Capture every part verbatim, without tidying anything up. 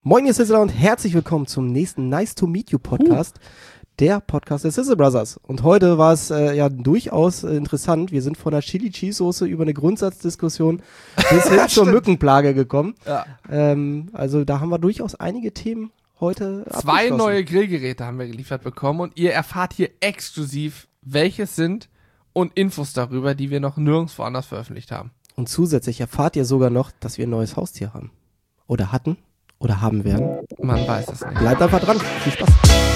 Moin, ihr Sizzler und herzlich willkommen zum nächsten Nice to Meet You Podcast, uh. der Podcast der Sizzle Brothers. Und heute war es äh, ja durchaus äh, interessant. Wir sind von der Chili Cheese Soße über eine Grundsatzdiskussion bis hin zur Mückenplage gekommen. Ja. Ähm, also da haben wir durchaus einige Themen heute Zwei neue Grillgeräte haben wir geliefert bekommen und ihr erfahrt hier exklusiv, welches sind und Infos darüber, die wir noch nirgendwo anders veröffentlicht haben. Und zusätzlich erfahrt ihr sogar noch, dass wir ein neues Haustier haben. Oder hatten. Oder haben werden. Man weiß es nicht. Bleibt einfach dran. Viel Spaß.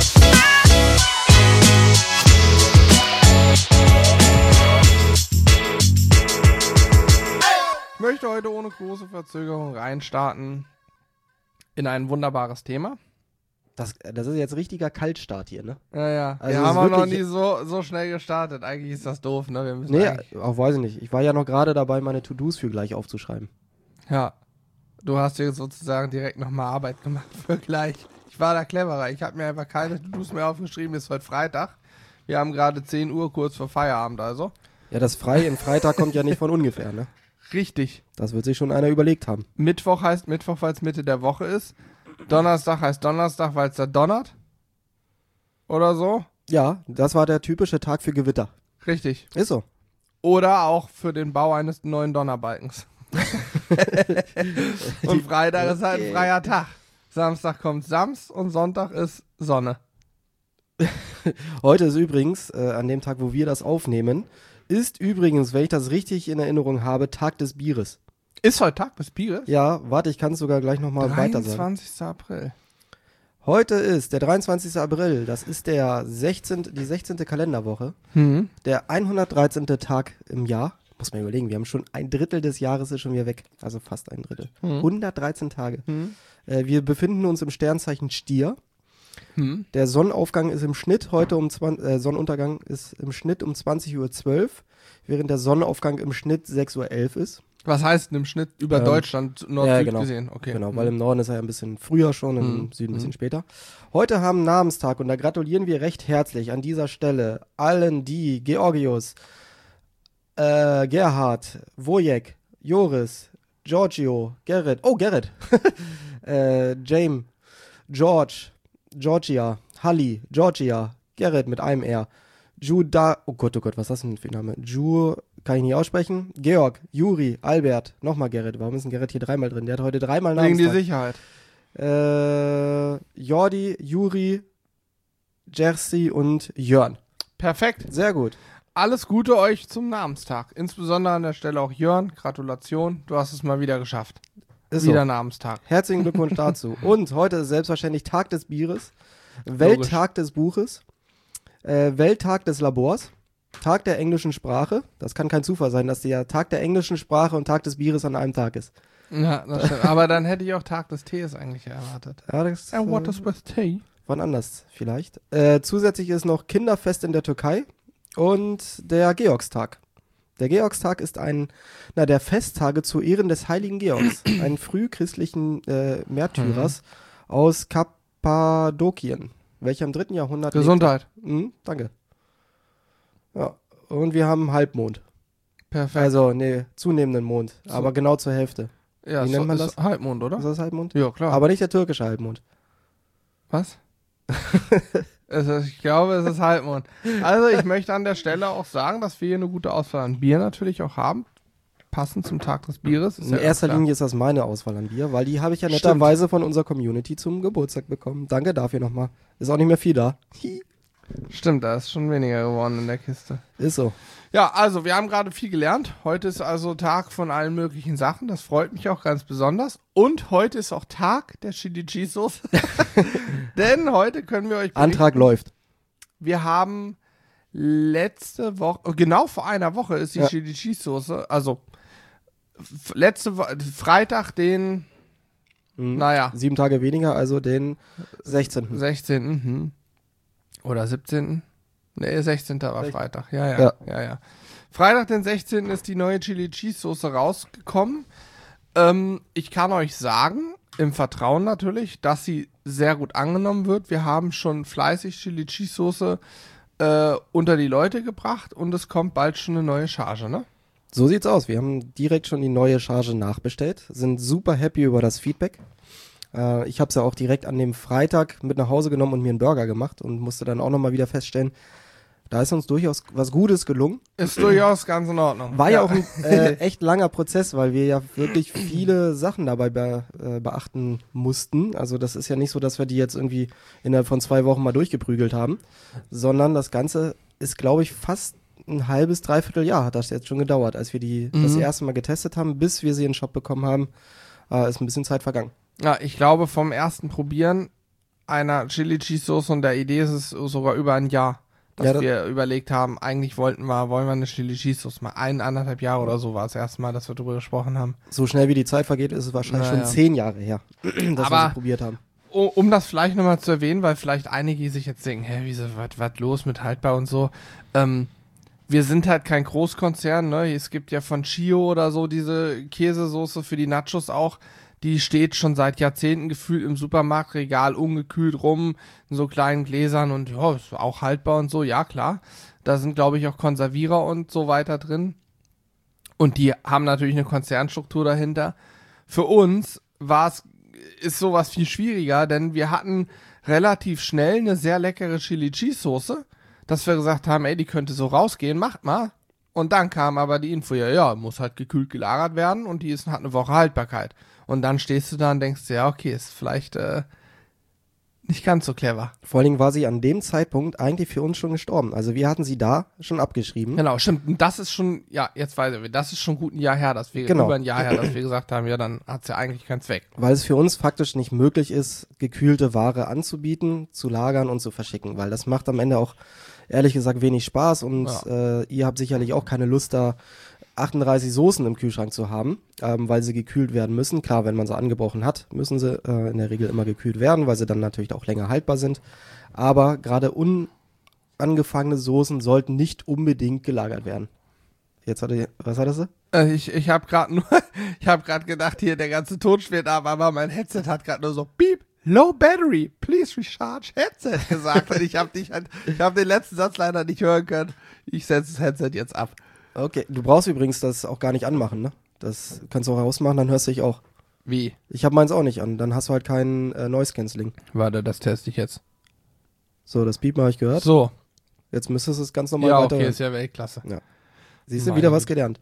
Ich möchte heute ohne große Verzögerung reinstarten in ein wunderbares Thema. Das, das ist jetzt richtiger Kaltstart hier, ne? Ja, ja. Also wir haben auch noch nie so, so schnell gestartet. Eigentlich ist das doof, ne? Wir müssen nee, auch weiß ich nicht. Ich war ja noch gerade dabei, meine To-Dos für gleich aufzuschreiben. Ja. Du hast dir sozusagen direkt nochmal Arbeit gemacht für gleich. Ich war da cleverer. Ich habe mir einfach keine To-Dos mehr aufgeschrieben. Es ist heute Freitag. Wir haben gerade zehn Uhr, kurz vor Feierabend also. Ja, das Frei in Freitag kommt ja nicht von ungefähr, ne? Richtig. Das wird sich schon einer überlegt haben. Mittwoch heißt Mittwoch, weil es Mitte der Woche ist. Donnerstag heißt Donnerstag, weil es da donnert. Oder so. Ja, das war der typische Tag für Gewitter. Richtig. Ist so. Oder auch für den Bau eines neuen Donnerbalkens. Und Freitag ist halt ein freier Tag. Samstag kommt Sams und Sonntag ist Sonne. Heute ist übrigens, äh, an dem Tag, wo wir das aufnehmen, ist übrigens, wenn ich das richtig in Erinnerung habe, Tag des Bieres. Ist heute Tag des Bieres? Ja, warte, ich kann es sogar gleich nochmal weiter sagen. dreiundzwanzigster April. Heute ist der dreiundzwanzigster April, das ist der sechzehnte, die sechzehnte Kalenderwoche, mhm. der hundertdreizehnte Tag im Jahr. Muss man überlegen, wir haben schon ein Drittel des Jahres ist schon wieder weg, also fast ein Drittel. Mhm. hundertdreizehn Tage. Mhm. Äh, wir befinden uns im Sternzeichen Stier. Mhm. Der Sonnenaufgang ist im Schnitt heute um zwanzig, äh, Sonnenuntergang ist im Schnitt um zwanzig Uhr zwölf, während der Sonnenaufgang im Schnitt sechs Uhr elf ist. Was heißt denn im Schnitt über ähm, Deutschland, Nord-Süd ja, genau. gesehen? Okay. Genau, mhm. weil im Norden ist er ja ein bisschen früher schon, im mhm. Süden ein bisschen mhm. später. Heute haben Namenstag und da gratulieren wir recht herzlich an dieser Stelle allen, die Georgios, Äh, Gerhard, Wojek, Joris, Giorgio, Gerrit, oh Gerrit, äh, James, George, Georgia, Halli, Georgia, Gerrit mit einem R, Juda, oh Gott, oh Gott, was ist das denn für ein Name? Ju, kann ich nicht aussprechen, Georg, Juri, Albert, nochmal Gerrit, warum ist denn Gerrit hier dreimal drin? Der hat heute dreimal Namenstag. Wegen die Sicherheit. Äh, Jordi, Juri, Jerzy und Jörn. Perfekt. Sehr gut. Alles Gute euch zum Namenstag. Insbesondere an der Stelle auch Jörn. Gratulation, du hast es mal wieder geschafft. Ist wieder so. Namenstag. Herzlichen Glückwunsch dazu. Und heute ist selbstverständlich Tag des Bieres, Welttag des Buches, äh, Welttag des Labors, Tag der englischen Sprache. Das kann kein Zufall sein, dass der Tag der englischen Sprache und Tag des Bieres an einem Tag ist. Ja, das stimmt. Aber dann hätte ich auch Tag des Tees eigentlich erwartet. Ja, das, And what äh, is with tea? Wann anders vielleicht. Äh, zusätzlich ist noch Kinderfest in der Türkei. Und der Georgstag. Der Georgstag ist ein, na, der Festtage zu Ehren des heiligen Georgs, einen frühchristlichen äh, Märtyrers mhm. aus Kappadokien, welcher im dritten Jahrhundert Gesundheit. Mhm, danke. Ja, und wir haben Halbmond. Perfekt. Also, nee, zunehmenden Mond, so. Aber genau zur Hälfte. Ja, wie nennt so, man das? Halbmond, oder? Ist das Halbmond? Ja, klar. Aber nicht der türkische Halbmond. Was? Also ich glaube, es ist Halbmond. Also ich möchte an der Stelle auch sagen, dass wir hier eine gute Auswahl an Bier natürlich auch haben. Passend zum Tag des Bieres. In ja erster Linie ist das meine Auswahl an Bier, weil die habe ich ja netterweise von unserer Community zum Geburtstag bekommen. Danke dafür nochmal. Ist auch nicht mehr viel da. Stimmt, da ist schon weniger geworden in der Kiste. Ist so. Ja, also wir haben gerade viel gelernt. Heute ist also Tag von allen möglichen Sachen. Das freut mich auch ganz besonders. Und heute ist auch Tag der Chili Cheese Soße. Denn heute können wir euch berichten, Antrag läuft. Wir haben letzte Woche, genau vor einer Woche ist die ja. Chili Cheese Soße, also f- letzte Woche, Freitag, den, mhm. naja. Sieben Tage weniger, also den sechzehnten sechzehnten Mhm. Oder siebzehnten Nee, sechzehnten war Freitag. Ja, ja, ja, ja, ja. Freitag, den sechzehnten ist die neue Chili Cheese Soße rausgekommen. Ähm, ich kann euch sagen, im Vertrauen natürlich, dass sie sehr gut angenommen wird. Wir haben schon fleißig Chili Cheese Soße äh, unter die Leute gebracht und es kommt bald schon eine neue Charge, ne? So sieht's aus. Wir haben direkt schon die neue Charge nachbestellt, sind super happy über das Feedback. Äh, ich habe es ja auch direkt an dem Freitag mit nach Hause genommen und mir einen Burger gemacht und musste dann auch nochmal wieder feststellen, da ist uns durchaus was Gutes gelungen. Ist durchaus ganz in Ordnung. War ja, ja auch ein äh, echt langer Prozess, weil wir ja wirklich viele Sachen dabei be äh, beachten mussten. Also das ist ja nicht so, dass wir die jetzt irgendwie innerhalb von zwei Wochen mal durchgeprügelt haben, sondern das Ganze ist, glaube ich, fast ein halbes, dreiviertel Jahr hat das jetzt schon gedauert, als wir die mhm. das erste Mal getestet haben, bis wir sie in den Shop bekommen haben, äh, ist ein bisschen Zeit vergangen. Ja, ich glaube, vom ersten Probieren einer Chili Cheese Soße und der Idee ist es sogar über ein Jahr. Dass ja, das wir überlegt haben, eigentlich wollten wir, wollen wir eine Chili Cheese Sauce mal ein, anderthalb Jahre oder so war das erste Mal, dass wir darüber gesprochen haben. So schnell wie die Zeit vergeht, ist es wahrscheinlich naja. schon zehn Jahre her, dass Aber wir sie probiert haben. Um das vielleicht nochmal zu erwähnen, weil vielleicht einige sich jetzt denken, hä, wieso, was los mit haltbar und so. Ähm, wir sind halt kein Großkonzern, ne? Es gibt ja von Chio oder so diese Käsesoße für die Nachos auch. Die steht schon seit Jahrzehnten gefühlt im Supermarktregal ungekühlt rum, in so kleinen Gläsern und ja, ist auch haltbar und so, ja klar. Da sind, glaube ich, auch Konservierer und so weiter drin. Und die haben natürlich eine Konzernstruktur dahinter. Für uns war es, ist sowas viel schwieriger, denn wir hatten relativ schnell eine sehr leckere Chili Cheese Soße, dass wir gesagt haben, ey, die könnte so rausgehen, macht mal. Und dann kam aber die Info, ja, ja, muss halt gekühlt gelagert werden und die ist, hat eine Woche Haltbarkeit. Und dann stehst du da und denkst, ja, okay, ist vielleicht äh, nicht ganz so clever. Vor allen Dingen war sie an dem Zeitpunkt eigentlich für uns schon gestorben. Also wir hatten sie da schon abgeschrieben. Genau, stimmt. Und das ist schon, ja, jetzt weiß ich, das ist schon gut ein Jahr her, dass wir, genau. über ein Jahr her, dass wir gesagt haben, ja, dann hat es ja eigentlich keinen Zweck. Weil es für uns faktisch nicht möglich ist, gekühlte Ware anzubieten, zu lagern und zu verschicken. Weil das macht am Ende auch, ehrlich gesagt, wenig Spaß. Und ja. äh, ihr habt sicherlich auch keine Lust da, achtunddreißig Soßen im Kühlschrank zu haben, ähm, weil sie gekühlt werden müssen. Klar, wenn man sie angebrochen hat, müssen sie äh, in der Regel immer gekühlt werden, weil sie dann natürlich auch länger haltbar sind. Aber gerade unangefangene Soßen sollten nicht unbedingt gelagert werden. Jetzt hatte ich, was hattest du? Äh, ich ich habe gerade nur, ich habe gerade gedacht, hier der ganze Ton schwirrt ab, aber mein Headset hat gerade nur so Piep, low battery, please recharge Headset gesagt. Und ich habe dich, ich habe den letzten Satz leider nicht hören können. Ich setze das Headset jetzt ab. Okay, du brauchst übrigens das auch gar nicht anmachen, ne? Das kannst du auch ausmachen, dann hörst du dich auch. Wie? Ich habe meins auch nicht an, dann hast du halt keinen äh, Noise Cancelling. Warte, das teste ich jetzt. So, das Piep habe ich gehört. So. Jetzt müsstest du es ganz normal ja, weiter. Ja, okay, ist ja Weltklasse. Ja. Siehst du, wieder was gelernt.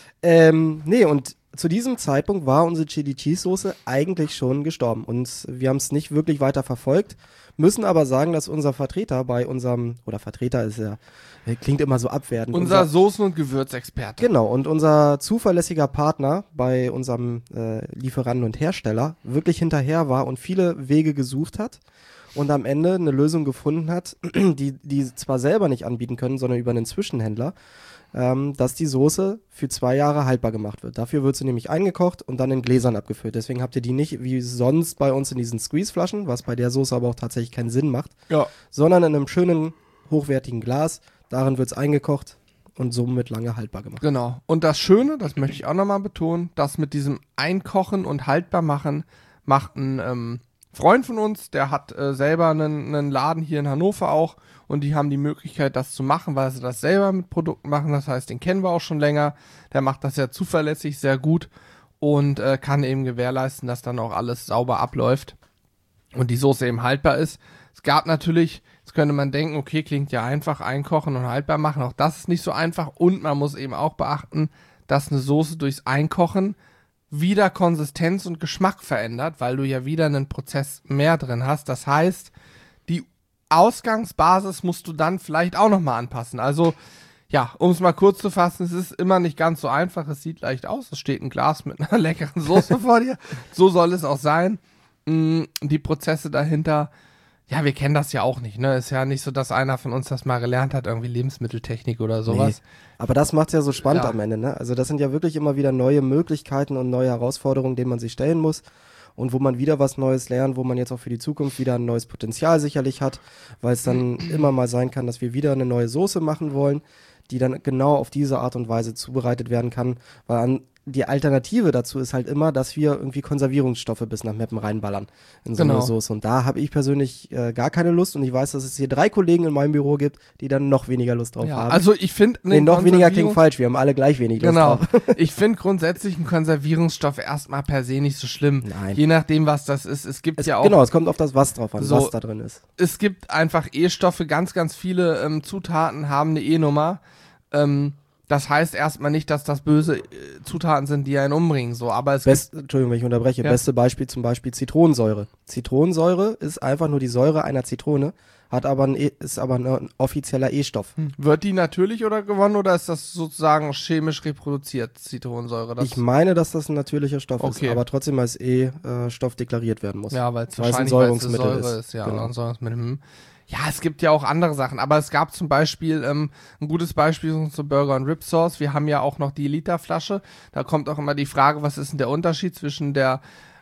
Ähm, nee, und zu diesem Zeitpunkt war unsere Chili Cheese Soße eigentlich schon gestorben und wir haben es nicht wirklich weiter verfolgt, müssen aber sagen, dass unser Vertreter bei unserem, oder Vertreter ist ja, klingt immer so abwertend. Unser, unser Soßen- und Gewürzexperte. Genau, und unser zuverlässiger Partner bei unserem äh, Lieferanten und Hersteller wirklich hinterher war und viele Wege gesucht hat und am Ende eine Lösung gefunden hat, die die zwar selber nicht anbieten können, sondern über einen Zwischenhändler, ähm, dass die Soße für zwei Jahre haltbar gemacht wird. Dafür wird sie nämlich eingekocht und dann in Gläsern abgefüllt. Deswegen habt ihr die nicht wie sonst bei uns in diesen Squeeze-Flaschen, was bei der Soße aber auch tatsächlich keinen Sinn macht, ja. sondern in einem schönen, hochwertigen Glas. Darin wird es eingekocht und somit lange haltbar gemacht. Genau. Und das Schöne, das möchte ich auch nochmal betonen, dass mit diesem Einkochen und haltbar machen, macht ein ähm, Freund von uns, der hat äh, selber einen, einen Laden hier in Hannover auch und die haben die Möglichkeit, das zu machen, weil sie das selber mit Produkten machen. Das heißt, den kennen wir auch schon länger. Der macht das sehr zuverlässig, sehr gut und äh, kann eben gewährleisten, dass dann auch alles sauber abläuft und die Soße eben haltbar ist. Es gab natürlich, jetzt könnte man denken, okay, klingt ja einfach, einkochen und haltbar machen. Auch das ist nicht so einfach und man muss eben auch beachten, dass eine Soße durchs Einkochen wieder Konsistenz und Geschmack verändert, weil du ja wieder einen Prozess mehr drin hast. Das heißt, die Ausgangsbasis musst du dann vielleicht auch nochmal anpassen. Also, ja, um es mal kurz zu fassen, es ist immer nicht ganz so einfach. Es sieht leicht aus, es steht ein Glas mit einer leckeren Soße vor dir. So soll es auch sein. Die Prozesse dahinter, ja, wir kennen das ja auch nicht, ne? Ist ja nicht so, dass einer von uns das mal gelernt hat, irgendwie Lebensmitteltechnik oder sowas. Nee. Aber das macht's ja so spannend Ja. am Ende, ne? Also das sind ja wirklich immer wieder neue Möglichkeiten und neue Herausforderungen, denen man sich stellen muss und wo man wieder was Neues lernt, wo man jetzt auch für die Zukunft wieder ein neues Potenzial sicherlich hat, weil es dann immer mal sein kann, dass wir wieder eine neue Soße machen wollen, die dann genau auf diese Art und Weise zubereitet werden kann, weil an, die Alternative dazu ist halt immer, dass wir irgendwie Konservierungsstoffe bis nach Meppen reinballern in so Genau. eine Soße. Und da habe ich persönlich äh, gar keine Lust und ich weiß, dass es hier drei Kollegen in meinem Büro gibt, die dann noch weniger Lust drauf Ja, haben. also ich finde... nee, noch weniger klingt falsch, wir haben alle gleich wenig Lust Genau. drauf. Ich finde grundsätzlich einen Konservierungsstoff erstmal per se nicht so schlimm. Nein. Je nachdem, was das ist. Es gibt Es, ja auch... genau, es kommt auf das Was drauf an, So. was da drin ist. Es gibt einfach E-Stoffe, ganz, ganz viele ähm, Zutaten haben eine E-Nummer. Ähm, das heißt erstmal nicht, dass das böse äh, Zutaten sind, die einen umbringen. So, aber es Best, Entschuldigung, wenn ich unterbreche. Ja. Beste Beispiel zum Beispiel Zitronensäure. Zitronensäure ist einfach nur die Säure einer Zitrone, hat aber ein e, ist aber ein offizieller E-Stoff. gibt, wird die natürlich oder gewonnen oder ist das sozusagen chemisch reproduziert, Zitronensäure? Das, Ich meine, dass das ein natürlicher Stoff Okay. ist, aber trotzdem als E-Stoff deklariert werden muss. ja, weil es Weil es ein wahrscheinlich weil es eine Säurungsmittel Säure ist. ist. Ja, Genau. ein Säurungsmittel. Hm. Ja, es gibt ja auch andere Sachen, aber es gab zum Beispiel, ähm, ein gutes Beispiel ist unsere Burger und Rib Sauce. Wir haben ja auch noch die Literflasche. Da kommt auch immer die Frage, was ist denn der Unterschied zwischen der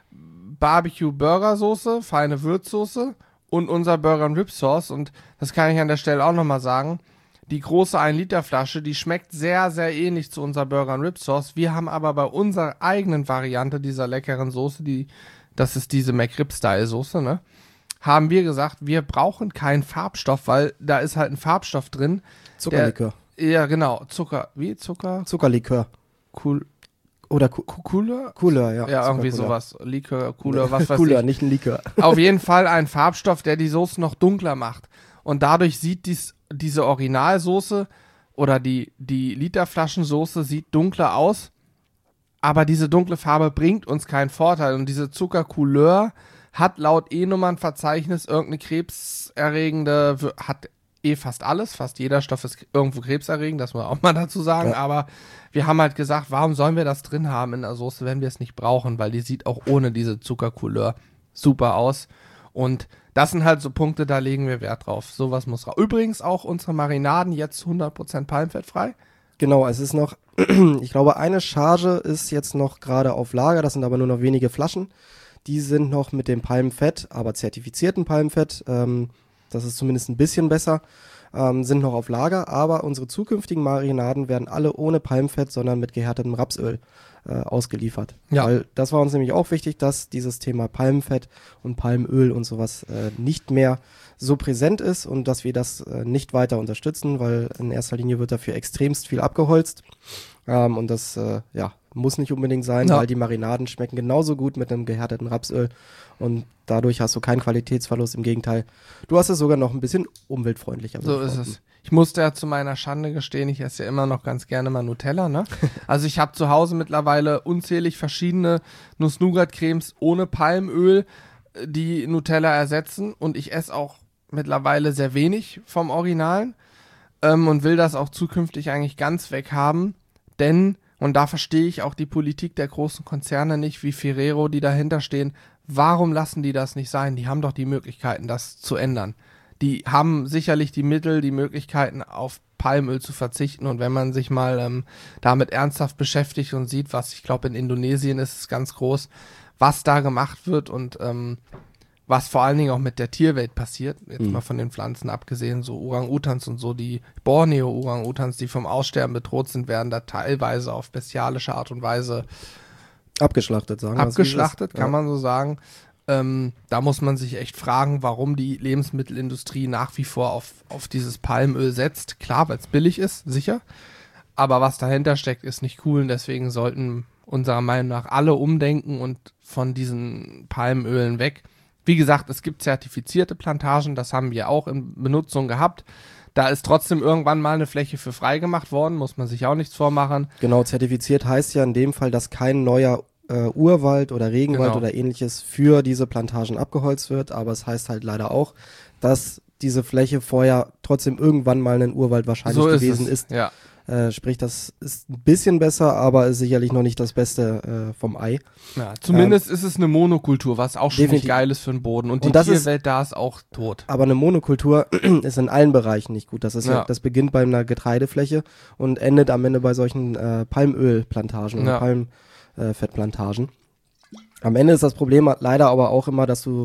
Barbecue Burger Soße, feine Würzsoße und unser Burger und Rib Sauce. Und das kann ich an der Stelle auch nochmal sagen. Die große ein Liter Flasche, die schmeckt sehr, sehr ähnlich zu unserer Burger und Rib Sauce. Wir haben aber bei unserer eigenen Variante dieser leckeren Soße, die, das ist diese McRib-Style-Soße, ne? Haben wir gesagt, wir brauchen keinen Farbstoff, weil da ist halt ein Farbstoff drin. Zuckerlikör. Der, ja, genau. Zucker. Wie? Zucker? Zuckerlikör. Cool. Oder Ku- Cooler? Cooler, ja. Ja, irgendwie Zuckercooler. sowas. Likör, Cooler, was weiß Cooler, ich. nicht ein Likör. Auf jeden Fall ein Farbstoff, der die Soße noch dunkler macht. Und dadurch sieht dies, diese Originalsoße oder die, die Literflaschensoße sieht dunkler aus. Aber diese dunkle Farbe bringt uns keinen Vorteil. Und diese Zuckercouleur hat laut E-Nummernverzeichnis irgendeine krebserregende, hat eh fast alles, fast jeder Stoff ist irgendwo krebserregend, das muss man auch mal dazu sagen, Ja. aber wir haben halt gesagt, warum sollen wir das drin haben in der Soße, wenn wir es nicht brauchen, weil die sieht auch ohne diese Zuckercouleur super aus und das sind halt so Punkte, da legen wir Wert drauf, sowas muss raus. Übrigens auch unsere Marinaden jetzt hundert Prozent palmfettfrei. Genau, es ist noch, ich glaube, eine Charge ist jetzt noch gerade auf Lager, das sind aber nur noch wenige Flaschen. Die sind noch mit dem Palmfett, aber zertifizierten Palmfett, ähm, das ist zumindest ein bisschen besser, ähm, sind noch auf Lager, aber unsere zukünftigen Marinaden werden alle ohne Palmfett, sondern mit gehärtetem Rapsöl äh, ausgeliefert. Ja. Weil das war uns nämlich auch wichtig, dass dieses Thema Palmfett und Palmöl und sowas äh, nicht mehr so präsent ist und dass wir das äh, nicht weiter unterstützen, weil in erster Linie wird dafür extremst viel abgeholzt ähm, und das äh, ja, muss nicht unbedingt sein, Ja. weil die Marinaden schmecken genauso gut mit einem gehärteten Rapsöl und dadurch hast du keinen Qualitätsverlust, im Gegenteil. Du hast es sogar noch ein bisschen umweltfreundlicher. So ist es. Ich musste ja zu meiner Schande gestehen, ich esse ja immer noch ganz gerne mal Nutella, ne? Also ich habe zu Hause mittlerweile unzählig verschiedene Nuss-Nougat-Cremes ohne Palmöl, äh, die Nutella ersetzen und ich esse auch mittlerweile sehr wenig vom Originalen ähm, und will das auch zukünftig eigentlich ganz weg haben, denn, und da verstehe ich auch die Politik der großen Konzerne nicht, wie Ferrero, die dahinter stehen, warum lassen die das nicht sein? Die haben doch die Möglichkeiten, das zu ändern. Die haben sicherlich die Mittel, die Möglichkeiten, auf Palmöl zu verzichten. Und wenn man sich mal ähm, damit ernsthaft beschäftigt und sieht, was ich glaube in Indonesien ist es ganz groß, was da gemacht wird und ähm, was vor allen Dingen auch mit der Tierwelt passiert, jetzt Mhm. mal von den Pflanzen abgesehen, so Orang-Utans und so, die Borneo-Orang-Utans, die vom Aussterben bedroht sind, werden da teilweise auf bestialische Art und Weise Abgeschlachtet, sagen wir es, wie es ist. abgeschlachtet, kann Ja. man so sagen. Ähm, da muss man sich echt fragen, warum die Lebensmittelindustrie nach wie vor auf, auf dieses Palmöl setzt. Klar, weil es billig ist, sicher. Aber was dahinter steckt, ist nicht cool. Und deswegen sollten unserer Meinung nach alle umdenken und von diesen Palmölen weg. Wie gesagt, es gibt zertifizierte Plantagen, das haben wir auch in Benutzung gehabt. Da ist trotzdem irgendwann mal eine Fläche für freigemacht worden, muss man sich auch nichts vormachen. Genau, zertifiziert heißt ja in dem Fall, dass kein neuer äh, Urwald oder Regenwald Genau. oder ähnliches für diese Plantagen abgeholzt wird, aber es heißt halt leider auch, dass diese Fläche vorher trotzdem irgendwann mal ein Urwald wahrscheinlich So ist gewesen es. ist. Ja. Äh, sprich, das ist ein bisschen besser, aber ist sicherlich noch nicht das Beste äh, vom Ei. Ja, zumindest ist es eine Monokultur, was auch schon nicht Definitiv. geil ist für den Boden. Und die Und das ist- Tierwelt da ist auch tot. Aber eine Monokultur ist in allen Bereichen nicht gut. Das ist ja, Ja. das beginnt bei einer Getreidefläche und endet am Ende bei solchen äh, Palmölplantagen Ja. oder Palmfettplantagen. Am Ende ist das Problem leider aber auch immer, dass du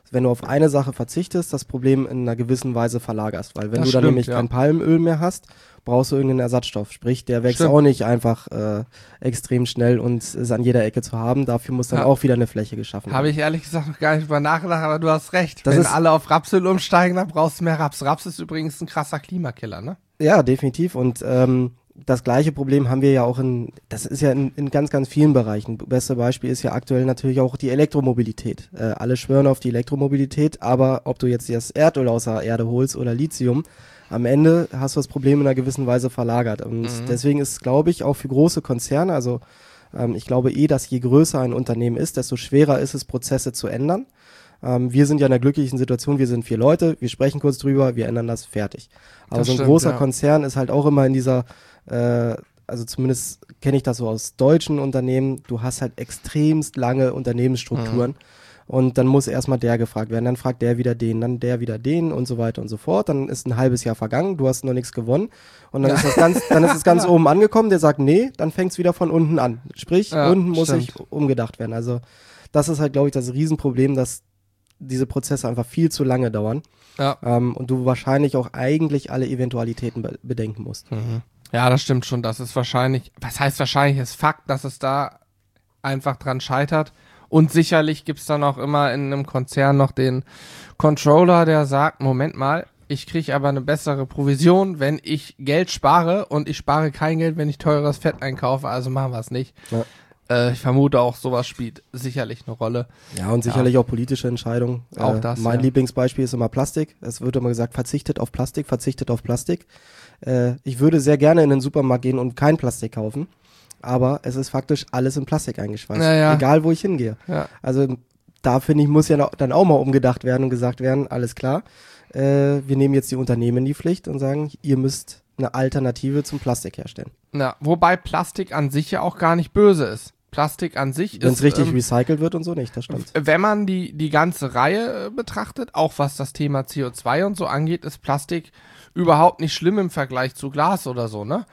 wenn du auf eine Sache verzichtest, das Problem in einer gewissen Weise verlagerst. Weil wenn Das du dann stimmt, nämlich ja. kein Palmöl mehr hast, brauchst du irgendeinen Ersatzstoff. Sprich, der wächst Stimmt. auch nicht einfach äh, extrem schnell und ist an jeder Ecke zu haben. Dafür muss dann Ja. auch wieder eine Fläche geschaffen Habe werden. ich ehrlich gesagt noch gar nicht drüber nachgedacht, aber du hast recht. Das Wenn ist- alle auf Rapsöl umsteigen, dann brauchst du mehr Raps. Raps ist übrigens ein krasser Klimakiller, ne? Ja, definitiv. Und ähm, das gleiche Problem haben wir ja auch in, das ist ja in, in ganz, ganz vielen Bereichen. Beste Beispiel ist ja aktuell natürlich auch die Elektromobilität. Äh, alle schwören auf die Elektromobilität, aber ob du jetzt das Erdöl aus der Erde holst oder Lithium, am Ende hast du das Problem in einer gewissen Weise verlagert. Und Mhm. deswegen ist, glaube ich, auch für große Konzerne, also ähm, ich glaube eh, dass je größer ein Unternehmen ist, desto schwerer ist es, Prozesse zu ändern. Ähm, wir sind ja in einer glücklichen Situation, wir sind vier Leute, wir sprechen kurz drüber, wir ändern das, fertig. Aber Das so ein stimmt, großer ja. Konzern ist halt auch immer in dieser, äh, also zumindest kenne ich das so aus deutschen Unternehmen, du hast halt extremst lange Unternehmensstrukturen. Mhm. Und dann muss erstmal der gefragt werden, dann fragt der wieder den, dann der wieder den und so weiter und so fort. Dann ist ein halbes Jahr vergangen, du hast noch nichts gewonnen. Und dann Ja. ist das ganz, dann ist es ganz oben angekommen, der sagt, nee, dann fängt es wieder von unten an. Sprich, Ja, unten muss stimmt. sich umgedacht werden. Also das ist halt, glaube ich, das Riesenproblem, dass diese Prozesse einfach viel zu lange dauern. Ja. Ähm, und du wahrscheinlich auch eigentlich alle Eventualitäten be bedenken musst. Mhm. Ja, das stimmt schon. Das ist wahrscheinlich, was heißt wahrscheinlich, ist Fakt, dass es da einfach dran scheitert. Und sicherlich gibt's dann auch immer in einem Konzern noch den Controller, der sagt, Moment mal, ich kriege aber eine bessere Provision, wenn ich Geld spare und ich spare kein Geld, wenn ich teures Fett einkaufe, also machen wir es nicht. Ja. Äh, ich vermute auch, sowas spielt sicherlich eine Rolle. Ja, und sicherlich auch politische Entscheidungen. Auch äh, das, Mein ja. Lieblingsbeispiel ist immer Plastik. Es wird immer gesagt, verzichtet auf Plastik, verzichtet auf Plastik. Äh, ich würde sehr gerne in den Supermarkt gehen und kein Plastik kaufen, aber es ist faktisch alles in Plastik eingeschweißt. Ja, ja. Egal, wo ich hingehe. Ja. Also da finde ich, muss ja noch, dann auch mal umgedacht werden und gesagt werden, alles klar, äh, wir nehmen jetzt die Unternehmen in die Pflicht und sagen, ihr müsst eine Alternative zum Plastik herstellen. Ja, wobei Plastik an sich ja auch gar nicht böse ist. Plastik an sich Wenn ist, es richtig ähm, recycelt wird und so nicht, das stimmt. wenn man die, die ganze Reihe äh, betrachtet, auch was das Thema C O zwei und so angeht, ist Plastik überhaupt nicht schlimm im Vergleich zu Glas oder so, ne?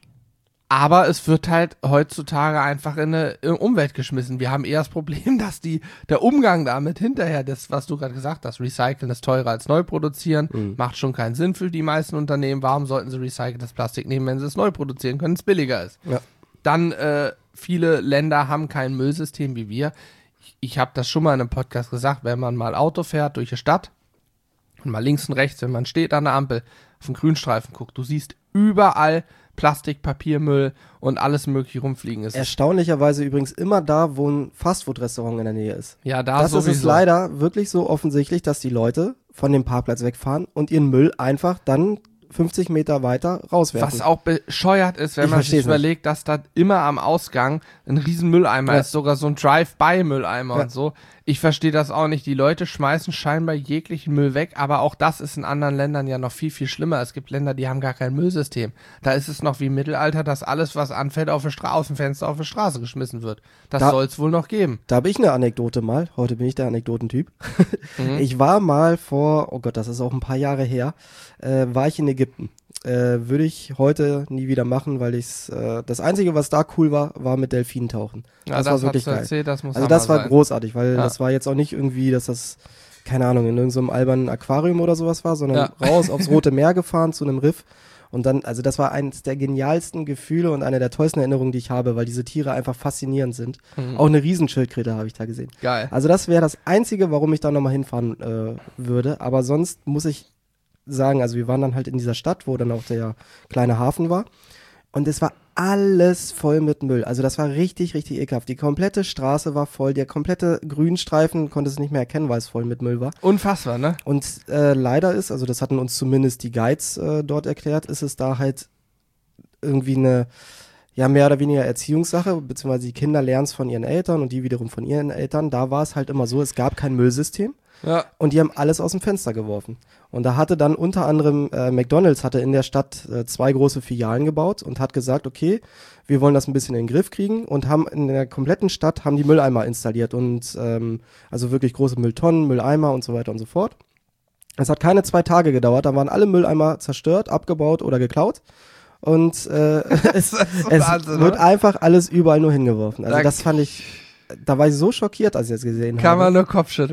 Aber es wird halt heutzutage einfach in eine äh, Umwelt geschmissen. Wir haben eher das Problem, dass die, der Umgang damit hinterher, das, was du gerade gesagt hast, Recyceln ist teurer als neu produzieren, Mhm. macht schon keinen Sinn für die meisten Unternehmen. Warum sollten sie recyceltes Plastik nehmen, wenn sie es neu produzieren können, es billiger ist? Ja. Dann, äh, viele Länder haben kein Müllsystem wie wir. Ich, ich habe das schon mal in einem Podcast gesagt, wenn man mal Auto fährt durch die Stadt und mal links und rechts, wenn man steht an der Ampel, auf den Grünstreifen guckt, du siehst überall Plastik, Papiermüll und alles mögliche rumfliegen. Es ist, Erstaunlicherweise übrigens immer da, wo ein Fastfood-Restaurant in der Nähe ist. ja, da Das ist sowieso. es leider wirklich so offensichtlich, dass die Leute von dem Parkplatz wegfahren und ihren Müll einfach dann fünfzig Meter weiter rauswerfen. Was auch bescheuert ist, wenn Ich man versteh's sich überlegt, dass da immer am Ausgang ein riesen Mülleimer Ja. ist, sogar so ein Drive-by-Mülleimer Ja. und so. Ich verstehe das auch nicht. Die Leute schmeißen scheinbar jeglichen Müll weg, aber auch das ist in anderen Ländern ja noch viel, viel schlimmer. Es gibt Länder, die haben gar kein Müllsystem. Da ist es noch wie im Mittelalter, dass alles, was anfällt, auf, die Stra- aus dem Fenster auf die Straße geschmissen wird. Das Da- soll es wohl noch geben. Da habe ich eine Anekdote mal. Heute bin ich der Anekdotentyp. Mhm. Ich war mal vor, oh Gott, das ist auch ein paar Jahre her, äh, war ich in Ägypten. Äh, würde ich heute nie wieder machen, weil ich's, äh, das Einzige, was da cool war, war mit Delfinen tauchen. Ja, das, war wirklich hast du geil. erzählt, das muss Also Hammer das war sein. großartig, weil Ja. das war jetzt auch nicht irgendwie, dass das, keine Ahnung, in irgendeinem albernen Aquarium oder sowas war, sondern Ja. raus aufs Rote Meer gefahren zu einem Riff. Und dann, also das war eines der genialsten Gefühle und eine der tollsten Erinnerungen, die ich habe, weil diese Tiere einfach faszinierend sind. Mhm. Auch eine Riesenschildkröte habe ich da gesehen. Geil. Also das wäre das Einzige, warum ich da nochmal hinfahren äh, würde. Aber sonst muss ich sagen, also wir waren dann halt in dieser Stadt, wo dann auch der kleine Hafen war. Und es war alles voll mit Müll. Also das war richtig, richtig ekelhaft. Die komplette Straße war voll. Der komplette Grünstreifen konnte es nicht mehr erkennen, weil es voll mit Müll war. Unfassbar, ne? Und äh, leider ist, also das hatten uns zumindest die Guides äh, dort erklärt, ist es da halt irgendwie eine, ja, mehr oder weniger Erziehungssache, beziehungsweise die Kinder lernen es von ihren Eltern und die wiederum von ihren Eltern. Da war es halt immer so, es gab kein Müllsystem. Ja. Und die haben alles aus dem Fenster geworfen. Und da hatte dann unter anderem äh, McDonald's hatte in der Stadt äh, zwei große Filialen gebaut und hat gesagt, okay, wir wollen das ein bisschen in den Griff kriegen und haben in der kompletten Stadt haben die Mülleimer installiert und ähm, also wirklich große Mülltonnen, Mülleimer und so weiter und so fort. Es hat keine zwei Tage gedauert, da waren alle Mülleimer zerstört, abgebaut oder geklaut. Und äh, es, Das ist es Wahnsinn, wird oder? einfach alles überall nur hingeworfen. Also Da- das fand ich, da war ich so schockiert, als ich das gesehen Kann habe. man nur Kopf schütteln.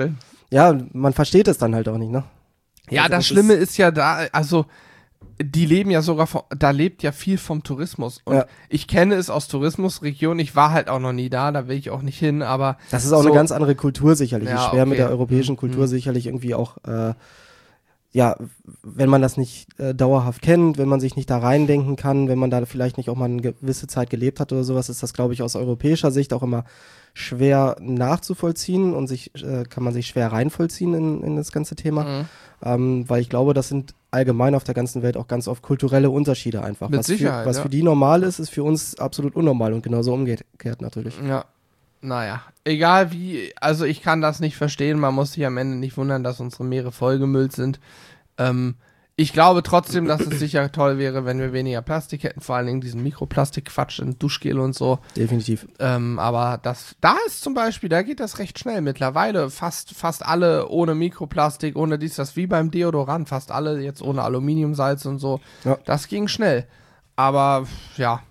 Ja, man versteht es dann halt auch nicht, ne? Ja, Also das, das Schlimme ist, ist ja da, also die leben ja sogar, von, da lebt ja viel vom Tourismus. Und Ja. ich kenne es aus Tourismusregionen, ich war halt auch noch nie da, da will ich auch nicht hin, aber Das ist auch so, eine ganz andere Kultur sicherlich. Ja, ist schwer okay. mit der europäischen Mhm. Kultur sicherlich irgendwie auch, äh, ja, wenn man das nicht äh, dauerhaft kennt, wenn man sich nicht da reindenken kann, wenn man da vielleicht nicht auch mal eine gewisse Zeit gelebt hat oder sowas, ist das, glaube ich, aus europäischer Sicht auch immer schwer nachzuvollziehen und sich äh, kann man sich schwer reinvollziehen in, in das ganze Thema. Mhm. Ähm, weil ich glaube, das sind allgemein auf der ganzen Welt auch ganz oft kulturelle Unterschiede einfach. Mit was Sicherheit, Für, was ja. für die normal ist, ist für uns absolut unnormal und genauso umgekehrt natürlich. Ja, naja, egal wie, also ich kann das nicht verstehen, man muss sich am Ende nicht wundern, dass unsere Meere vollgemüllt sind. Ähm, ich glaube trotzdem, dass es sicher toll wäre, wenn wir weniger Plastik hätten, vor allen Dingen diesen Mikroplastikquatsch in Duschgel und so. Definitiv. Ähm, aber das, da ist zum Beispiel, da geht das recht schnell mittlerweile. Fast, fast alle ohne Mikroplastik, ohne dies, das wie beim Deodorant, fast alle jetzt ohne Aluminiumsalz und so. Ja. Das ging schnell. Aber ja,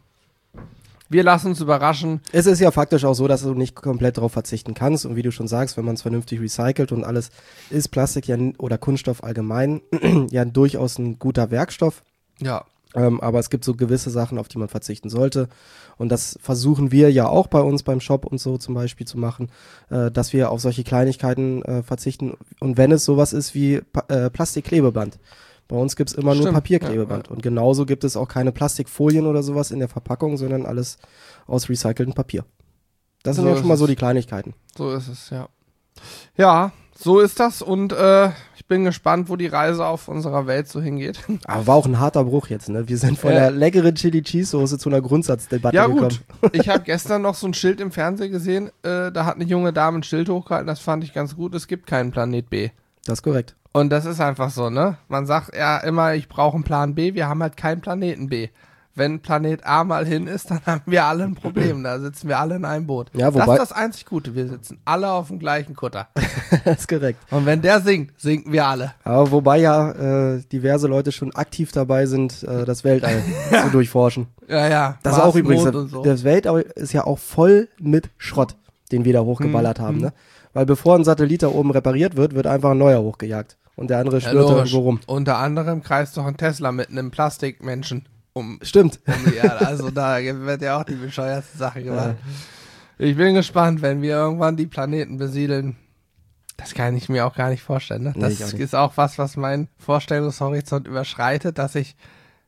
wir lassen uns überraschen. Es ist ja faktisch auch so, dass du nicht komplett darauf verzichten kannst. Und wie du schon sagst, wenn man es vernünftig recycelt und alles, ist Plastik ja n- oder Kunststoff allgemein ja durchaus ein guter Werkstoff. Ja, Ähm, aber es gibt so gewisse Sachen, auf die man verzichten sollte. Und das versuchen wir ja auch bei uns beim Shop und so zum Beispiel zu machen, äh, dass wir auf solche Kleinigkeiten äh, verzichten. Und wenn es sowas ist wie pa- äh, Plastikklebeband. Bei uns gibt es immer nur Stimmt, Papierklebeband. ja, ja. Und genauso gibt es auch keine Plastikfolien oder sowas in der Verpackung, sondern alles aus recyceltem Papier. Das sind So ja ist schon mal so es. die Kleinigkeiten. so ist es, ja. Ja, so ist das und äh, ich bin gespannt, wo die Reise auf unserer Welt so hingeht. Aber war auch ein harter Bruch jetzt, ne? Wir sind von Äh. der leckeren Chili Cheese Soße zu einer Grundsatzdebatte Ja gekommen. gut, ich habe gestern noch so ein Schild im Fernsehen gesehen, äh, da hat eine junge Dame ein Schild hochgehalten, das fand ich ganz gut, es gibt keinen Planet B. Das ist korrekt. Und das ist einfach so, ne? Man sagt ja immer, ich brauche einen Plan B, wir haben halt keinen Planeten B. Wenn Planet A mal hin ist, dann haben wir alle ein Problem, da sitzen wir alle in einem Boot. Ja, wobei- das ist das einzig Gute, wir sitzen alle auf dem gleichen Kutter. Das ist korrekt. Und wenn der singt, sinken wir alle. Aber wobei ja äh, diverse Leute schon aktiv dabei sind, äh, das Weltall zu durchforschen. Ja, ja. Das ist Mars, auch übrigens, Mond und so. das Weltall ist ja auch voll mit Schrott, den wir da hochgeballert Hm, haben, hm. ne? Weil bevor ein Satellit da oben repariert wird, wird einfach ein neuer hochgejagt. Und der andere Ja, schwirrt da logisch. irgendwo rum. Unter anderem kreist doch ein Tesla mit einem Plastikmenschen um, Stimmt. um die Erde. Also da wird ja auch die bescheuerste Sache gemacht. Ich bin gespannt, wenn wir irgendwann die Planeten besiedeln. Das kann ich mir auch gar nicht vorstellen. Ne? Nee, Das ich auch nicht. ist auch was, was mein Vorstellungshorizont überschreitet, dass ich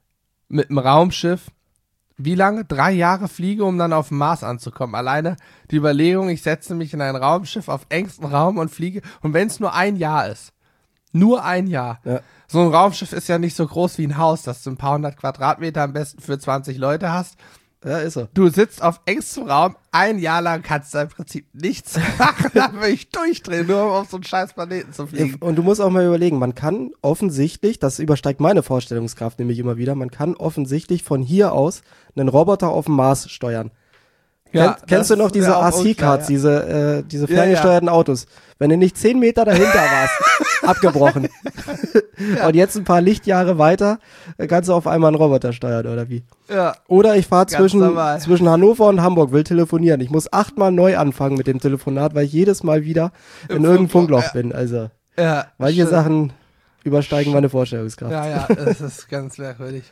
mit dem Raumschiff wie lange? Drei Jahre fliege, um dann auf dem Mars anzukommen. Alleine die Überlegung, ich setze mich in ein Raumschiff auf engstem Raum und fliege. Und wenn es nur ein Jahr ist, nur ein Jahr. Ja. So ein Raumschiff ist ja nicht so groß wie ein Haus, dass du ein paar hundert Quadratmeter am besten für zwanzig Leute hast. Ja, ist so. Du sitzt auf engstem Raum, ein Jahr lang kannst du im Prinzip nichts machen, dann will ich durchdrehen, nur um auf so einen scheiß Planeten zu fliegen. Und du musst auch mal überlegen, man kann offensichtlich, das übersteigt meine Vorstellungskraft nämlich immer wieder, man kann offensichtlich von hier aus einen Roboter auf dem Mars steuern. Ja, Kenn, kennst du noch diese R C-Cards, ja. diese, äh, diese Ja, ferngesteuerten Autos? Wenn du nicht zehn Meter dahinter warst, abgebrochen. Ja. Und jetzt ein paar Lichtjahre weiter, äh, kannst du auf einmal einen Roboter steuern, oder wie? Ja, Oder ich fahre Ganz zwischen, normal. zwischen Hannover und Hamburg, will telefonieren. Ich muss achtmal neu anfangen mit dem Telefonat, weil ich jedes Mal wieder Im in irgendeinem Funkloch, Funkloch ja. bin. Also, ja. manche stimmt. Sachen übersteigen meine Vorstellungskraft. Ja, ja, das ist ganz merkwürdig.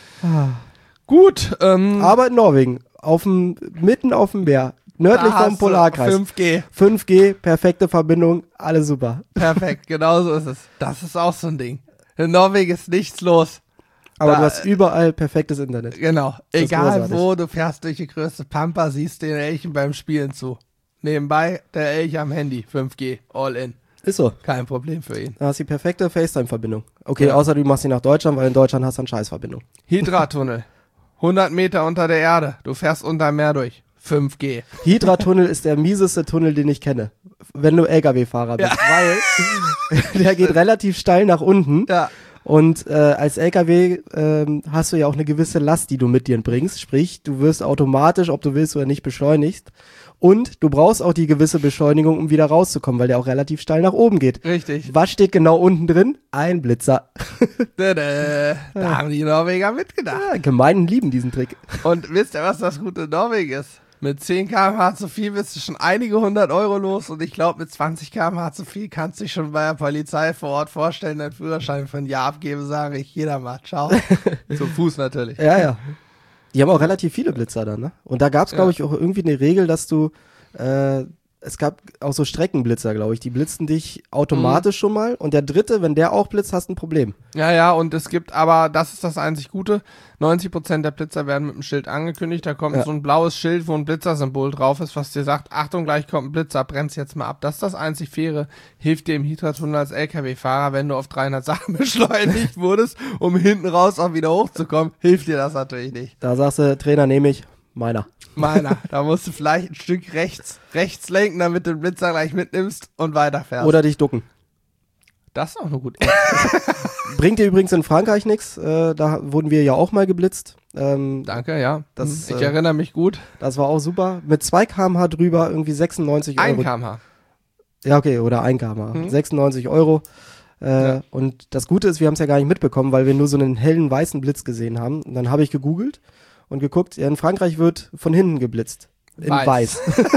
Gut, ähm, Aber in Norwegen, auf dem, mitten auf dem Meer, nördlich da vom hast du Polarkreis. fünf G, fünf G, perfekte Verbindung, alles super. perfekt, genau so ist es. Das ist auch so ein Ding. In Norwegen ist nichts los. Aber Da- du hast überall perfektes Internet. Genau. Das ist Egal großartig. wo, du fährst durch die größte Pampa, siehst den Elchen beim Spielen zu. Nebenbei der Elch am Handy, fünf G, all in. Ist so. Kein Problem für ihn. Da hast du die perfekte FaceTime-Verbindung. Okay, Ja. außer du machst sie nach Deutschland, weil in Deutschland hast du eine Scheißverbindung. Hydra-Tunnel. hundert Meter unter der Erde. Du fährst unter dem Meer durch. fünf G. Hydra-Tunnel ist der mieseste Tunnel, den ich kenne. Wenn du L K W-Fahrer bist. Weil der geht relativ steil nach unten. Ja. Und äh, als L K W ähm, hast du ja auch eine gewisse Last, die du mit dir bringst. Sprich, du wirst automatisch, ob du willst oder nicht, beschleunigt. Und du brauchst auch die gewisse Beschleunigung, um wieder rauszukommen, weil der auch relativ steil nach oben geht. Richtig. Was steht genau unten drin? Ein Blitzer. Da, da haben die Norweger mitgedacht. Ja, Gemeinden lieben diesen Trick. Und wisst ihr, was das Gute in Norwegen ist? Mit zehn Kilometer pro Stunde zu viel bist du schon einige hundert Euro los und ich glaube, mit zwanzig Kilometer pro Stunde zu viel kannst du dich schon bei der Polizei vor Ort vorstellen, deinen Führerschein für ein Jahr abgeben, sage ich, jeder mal, ciao. Zum Fuß natürlich. Ja, ja. Die haben auch relativ viele Blitzer dann, ne? Und da gab es, glaube Ja. ich, auch irgendwie eine Regel, dass du, äh, es gab auch so Streckenblitzer, glaube ich, die blitzen dich automatisch mhm. schon mal und der dritte, wenn der auch blitzt, hast du ein Problem. Ja, ja, und es gibt aber, das ist das einzig Gute, neunzig Prozent der Blitzer werden mit einem Schild angekündigt, da kommt Ja. so ein blaues Schild, wo ein Blitzersymbol drauf ist, was dir sagt, Achtung, gleich kommt ein Blitzer, bremst jetzt mal ab. Das ist das einzig Faire, hilft dir im Hitra-Tunnel als L K W-Fahrer, wenn du auf dreihundert Sachen beschleunigt wurdest, um hinten raus auch wieder hochzukommen, hilft dir das natürlich nicht. Da sagst du, Trainer, nehme ich, meiner. Meiner, da musst du vielleicht ein Stück rechts, rechts lenken, damit du den Blitzer gleich mitnimmst und weiterfährst. Oder dich ducken. Das ist auch eine gute Bringt dir übrigens in Frankreich nichts, äh, da wurden wir ja auch mal geblitzt. Ähm, Danke, ja. Das, ich äh, erinnere mich gut. Das war auch super. Mit zwei Kilometer pro Stunde drüber, irgendwie sechsundneunzig Euro. ein Kilometer pro Stunde. Ja, okay, oder ein Kilometer pro Stunde. Mhm. sechsundneunzig Euro. Äh, Ja. Und das Gute ist, wir haben es ja gar nicht mitbekommen, weil wir nur so einen hellen weißen Blitz gesehen haben. Und dann habe ich gegoogelt und geguckt, ja, in Frankreich wird von hinten geblitzt. In Weiß. weiß.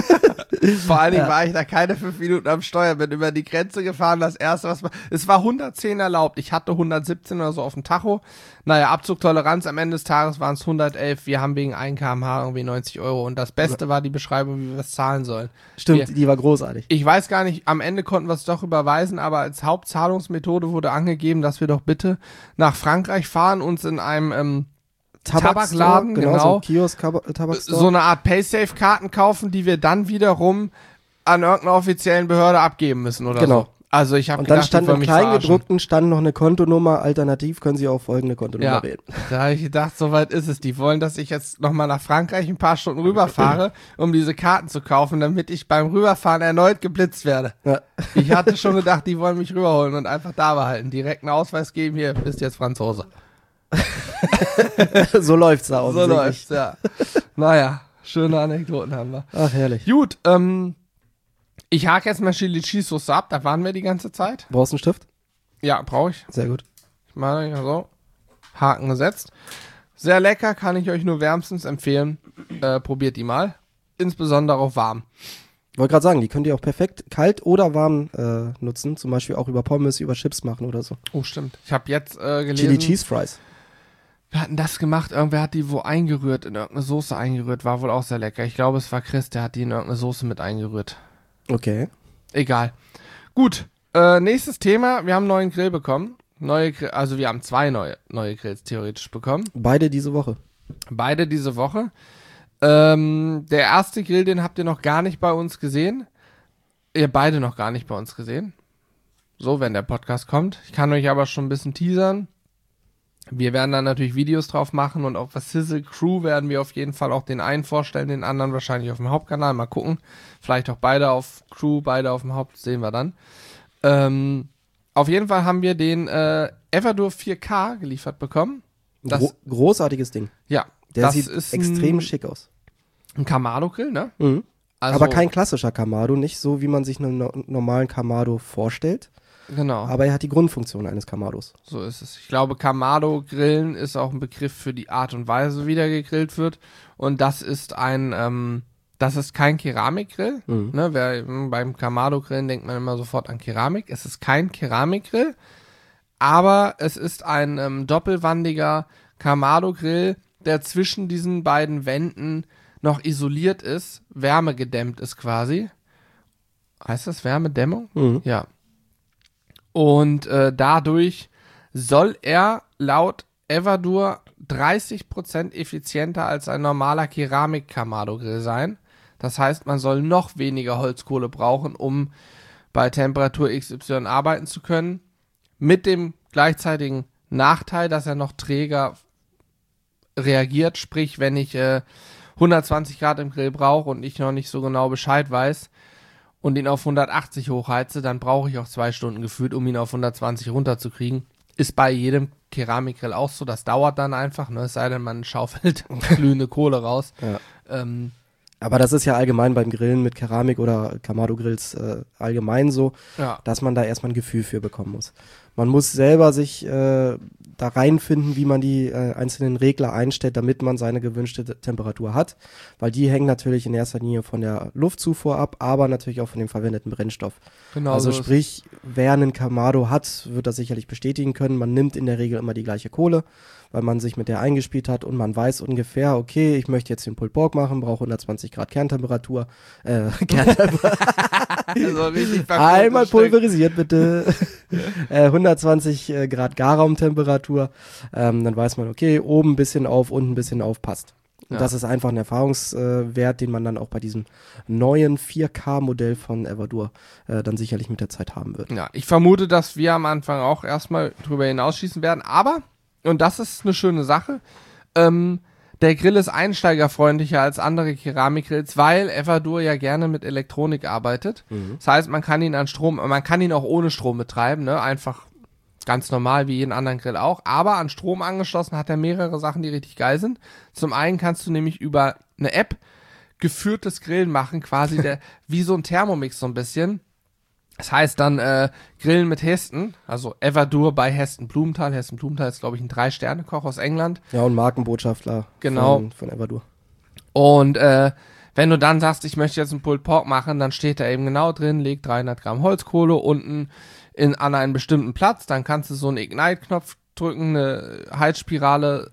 Vor allen Dingen Ja. war ich da keine fünf Minuten am Steuer, bin über die Grenze gefahren. Das erste, was man, es war hundertzehn erlaubt. Ich hatte hundertsiebzehn oder so auf dem Tacho. Naja, Abzugtoleranz am Ende des Tages waren es hundertelf. Wir haben wegen ein Kilometer pro Stunde irgendwie neunzig Euro. Und das Beste war die Beschreibung, wie wir es zahlen sollen. Stimmt, Wir, die war großartig. ich weiß gar nicht, am Ende konnten wir es doch überweisen, aber als Hauptzahlungsmethode wurde angegeben, dass wir doch bitte nach Frankreich fahren, uns in einem ähm, Tabakladen, genau. genau. So ein Kiosk, Kaba- Tabakstore. so eine Art Paysafe-Karten kaufen, die wir dann wiederum an irgendeiner offiziellen Behörde abgeben müssen oder Genau. so. Also ich habe Und dann gedacht, stand die wollen im mich verarschen. Kleingedruckten stand noch eine Kontonummer, alternativ können Sie auch folgende Kontonummer Ja, wählen. da habe ich gedacht, soweit ist es. Die wollen, dass ich jetzt nochmal nach Frankreich ein paar Stunden rüberfahre, um diese Karten zu kaufen, damit ich beim Rüberfahren erneut geblitzt werde. Ja. Ich hatte schon gedacht, die wollen mich rüberholen und einfach da behalten. Direkt einen Ausweis geben, hier, bist jetzt Franzose. So läuft's da So offensichtlich. läuft's, ja. Naja, schöne Anekdoten haben wir. Ach, herrlich. Gut, ähm, ich hake jetzt mal Chili Cheese Soße ab, da waren wir die ganze Zeit. Brauchst du einen Stift? Ja, brauche ich. Sehr gut. Ich mache ja so. Haken gesetzt. Sehr lecker, kann ich euch nur wärmstens empfehlen. Äh, probiert die mal. Insbesondere auch warm. Ich wollte gerade sagen, die könnt ihr auch perfekt kalt oder warm äh, nutzen. Zum Beispiel auch über Pommes, über Chips machen oder so. Oh, stimmt. Ich habe jetzt äh, gelesen, Chili Cheese Fries. wir hatten das gemacht, irgendwer hat die wo eingerührt, in irgendeine Soße eingerührt, war wohl auch sehr lecker. Ich glaube, es war Chris, der hat die in irgendeine Soße mit eingerührt. Okay. Egal. Gut, äh, nächstes Thema. Wir haben einen neuen Grill bekommen. Neue Grill, also wir haben zwei neue, neue Grills theoretisch bekommen. Beide diese Woche. Beide diese Woche. Ähm, der erste Grill, den habt ihr noch gar nicht bei uns gesehen. Ihr beide noch gar nicht bei uns gesehen. So, wenn der Podcast kommt. Ich kann euch aber schon ein bisschen teasern. Wir werden dann natürlich Videos drauf machen und auf der Sizzle Crew werden wir auf jeden Fall auch den einen vorstellen, den anderen wahrscheinlich auf dem Hauptkanal. Mal gucken. Vielleicht auch beide auf Crew, beide auf dem Haupt, sehen wir dann. Ähm, auf jeden Fall haben wir den äh, Everdure vier K geliefert bekommen. Das, Gro großartiges Ding. ja, Der das sieht ist extrem ein, schick aus. ein Kamado-Grill, ne? Mhm. Also, Aber kein klassischer Kamado, nicht so, wie man sich einen no normalen Kamado vorstellt. Genau, Aber er hat die Grundfunktion eines Kamados. so ist es. Ich glaube, Kamado-Grillen ist auch ein Begriff für die Art und Weise, wie der gegrillt wird. Und das ist ein, ähm, das ist kein Keramikgrill. Mhm. Ne, wer, mh, beim Kamado-Grillen denkt man immer sofort an Keramik. Es ist kein Keramikgrill, aber es ist ein ähm, doppelwandiger Kamado-Grill, der zwischen diesen beiden Wänden noch isoliert ist, wärmegedämmt ist quasi. Heißt das Wärmedämmung? Mhm. Ja. Und äh, dadurch soll er laut Everdure dreißig Prozent effizienter als ein normaler Keramik-Kamado-Grill sein. Das heißt, man soll noch weniger Holzkohle brauchen, um bei Temperatur X Y arbeiten zu können. Mit dem gleichzeitigen Nachteil, dass er noch träger reagiert. Sprich, wenn ich äh, hundertzwanzig Grad im Grill brauche und ich noch nicht so genau Bescheid weiß und ihn auf hundertachtzig hochheize, dann brauche ich auch zwei Stunden gefühlt, um ihn auf hundertzwanzig runterzukriegen. Ist bei jedem Keramikgrill auch so. Das dauert dann einfach, ne? Es sei denn, man schaufelt glühende Kohle raus. Ja. Ähm, Aber das ist ja allgemein beim Grillen mit Keramik oder Kamado-Grills äh, allgemein so, Ja. dass man da erstmal ein Gefühl für bekommen muss. Man muss selber sich äh, da reinfinden, wie man die äh, einzelnen Regler einstellt, damit man seine gewünschte T- Temperatur hat, weil die hängen natürlich in erster Linie von der Luftzufuhr ab, aber natürlich auch von dem verwendeten Brennstoff. Genau also so ist sprich, wer einen Kamado hat, wird das sicherlich bestätigen können. Man nimmt in der Regel immer die gleiche Kohle, weil man sich mit der eingespielt hat und man weiß ungefähr, okay, ich möchte jetzt den Pulled Pork machen, brauche hundertzwanzig Grad Kerntemperatur. Äh, Kerntemperatur. Also richtig Einmal verkürzt pulverisiert bitte. äh, hundertzwanzig äh, Grad Garraumtemperatur. Ähm, dann weiß man, okay, oben ein bisschen auf, unten ein bisschen auf, passt. Ja. Das ist einfach ein Erfahrungswert, den man dann auch bei diesem neuen vier K-Modell von Evadur äh, dann sicherlich mit der Zeit haben wird. Ja, ich vermute, dass wir am Anfang auch erstmal drüber hinausschießen werden, aber, und das ist eine schöne Sache, ähm, der Grill ist einsteigerfreundlicher als andere Keramikgrills, weil Evadur ja gerne mit Elektronik arbeitet. Mhm. Das heißt, man kann ihn an Strom, man kann ihn auch ohne Strom betreiben, ne? Einfach ganz normal wie jeden anderen Grill auch. Aber an Strom angeschlossen hat er mehrere Sachen, die richtig geil sind. Zum einen kannst du nämlich über eine App geführtes Grillen machen, quasi der, wie so ein Thermomix so ein bisschen. Das heißt dann äh, Grillen mit Hesten, also Evadur bei Hesten Blumenthal. Hesten Blumenthal ist, glaube ich, ein Drei-Sterne-Koch aus England. Ja, und Markenbotschafter Genau. von, von Evadur. Und äh, wenn du dann sagst, ich möchte jetzt einen Pulled Pork machen, dann steht da eben genau drin, leg dreihundert Gramm Holzkohle unten in, an einen bestimmten Platz, dann kannst du so einen Ignite-Knopf drücken, eine Heizspirale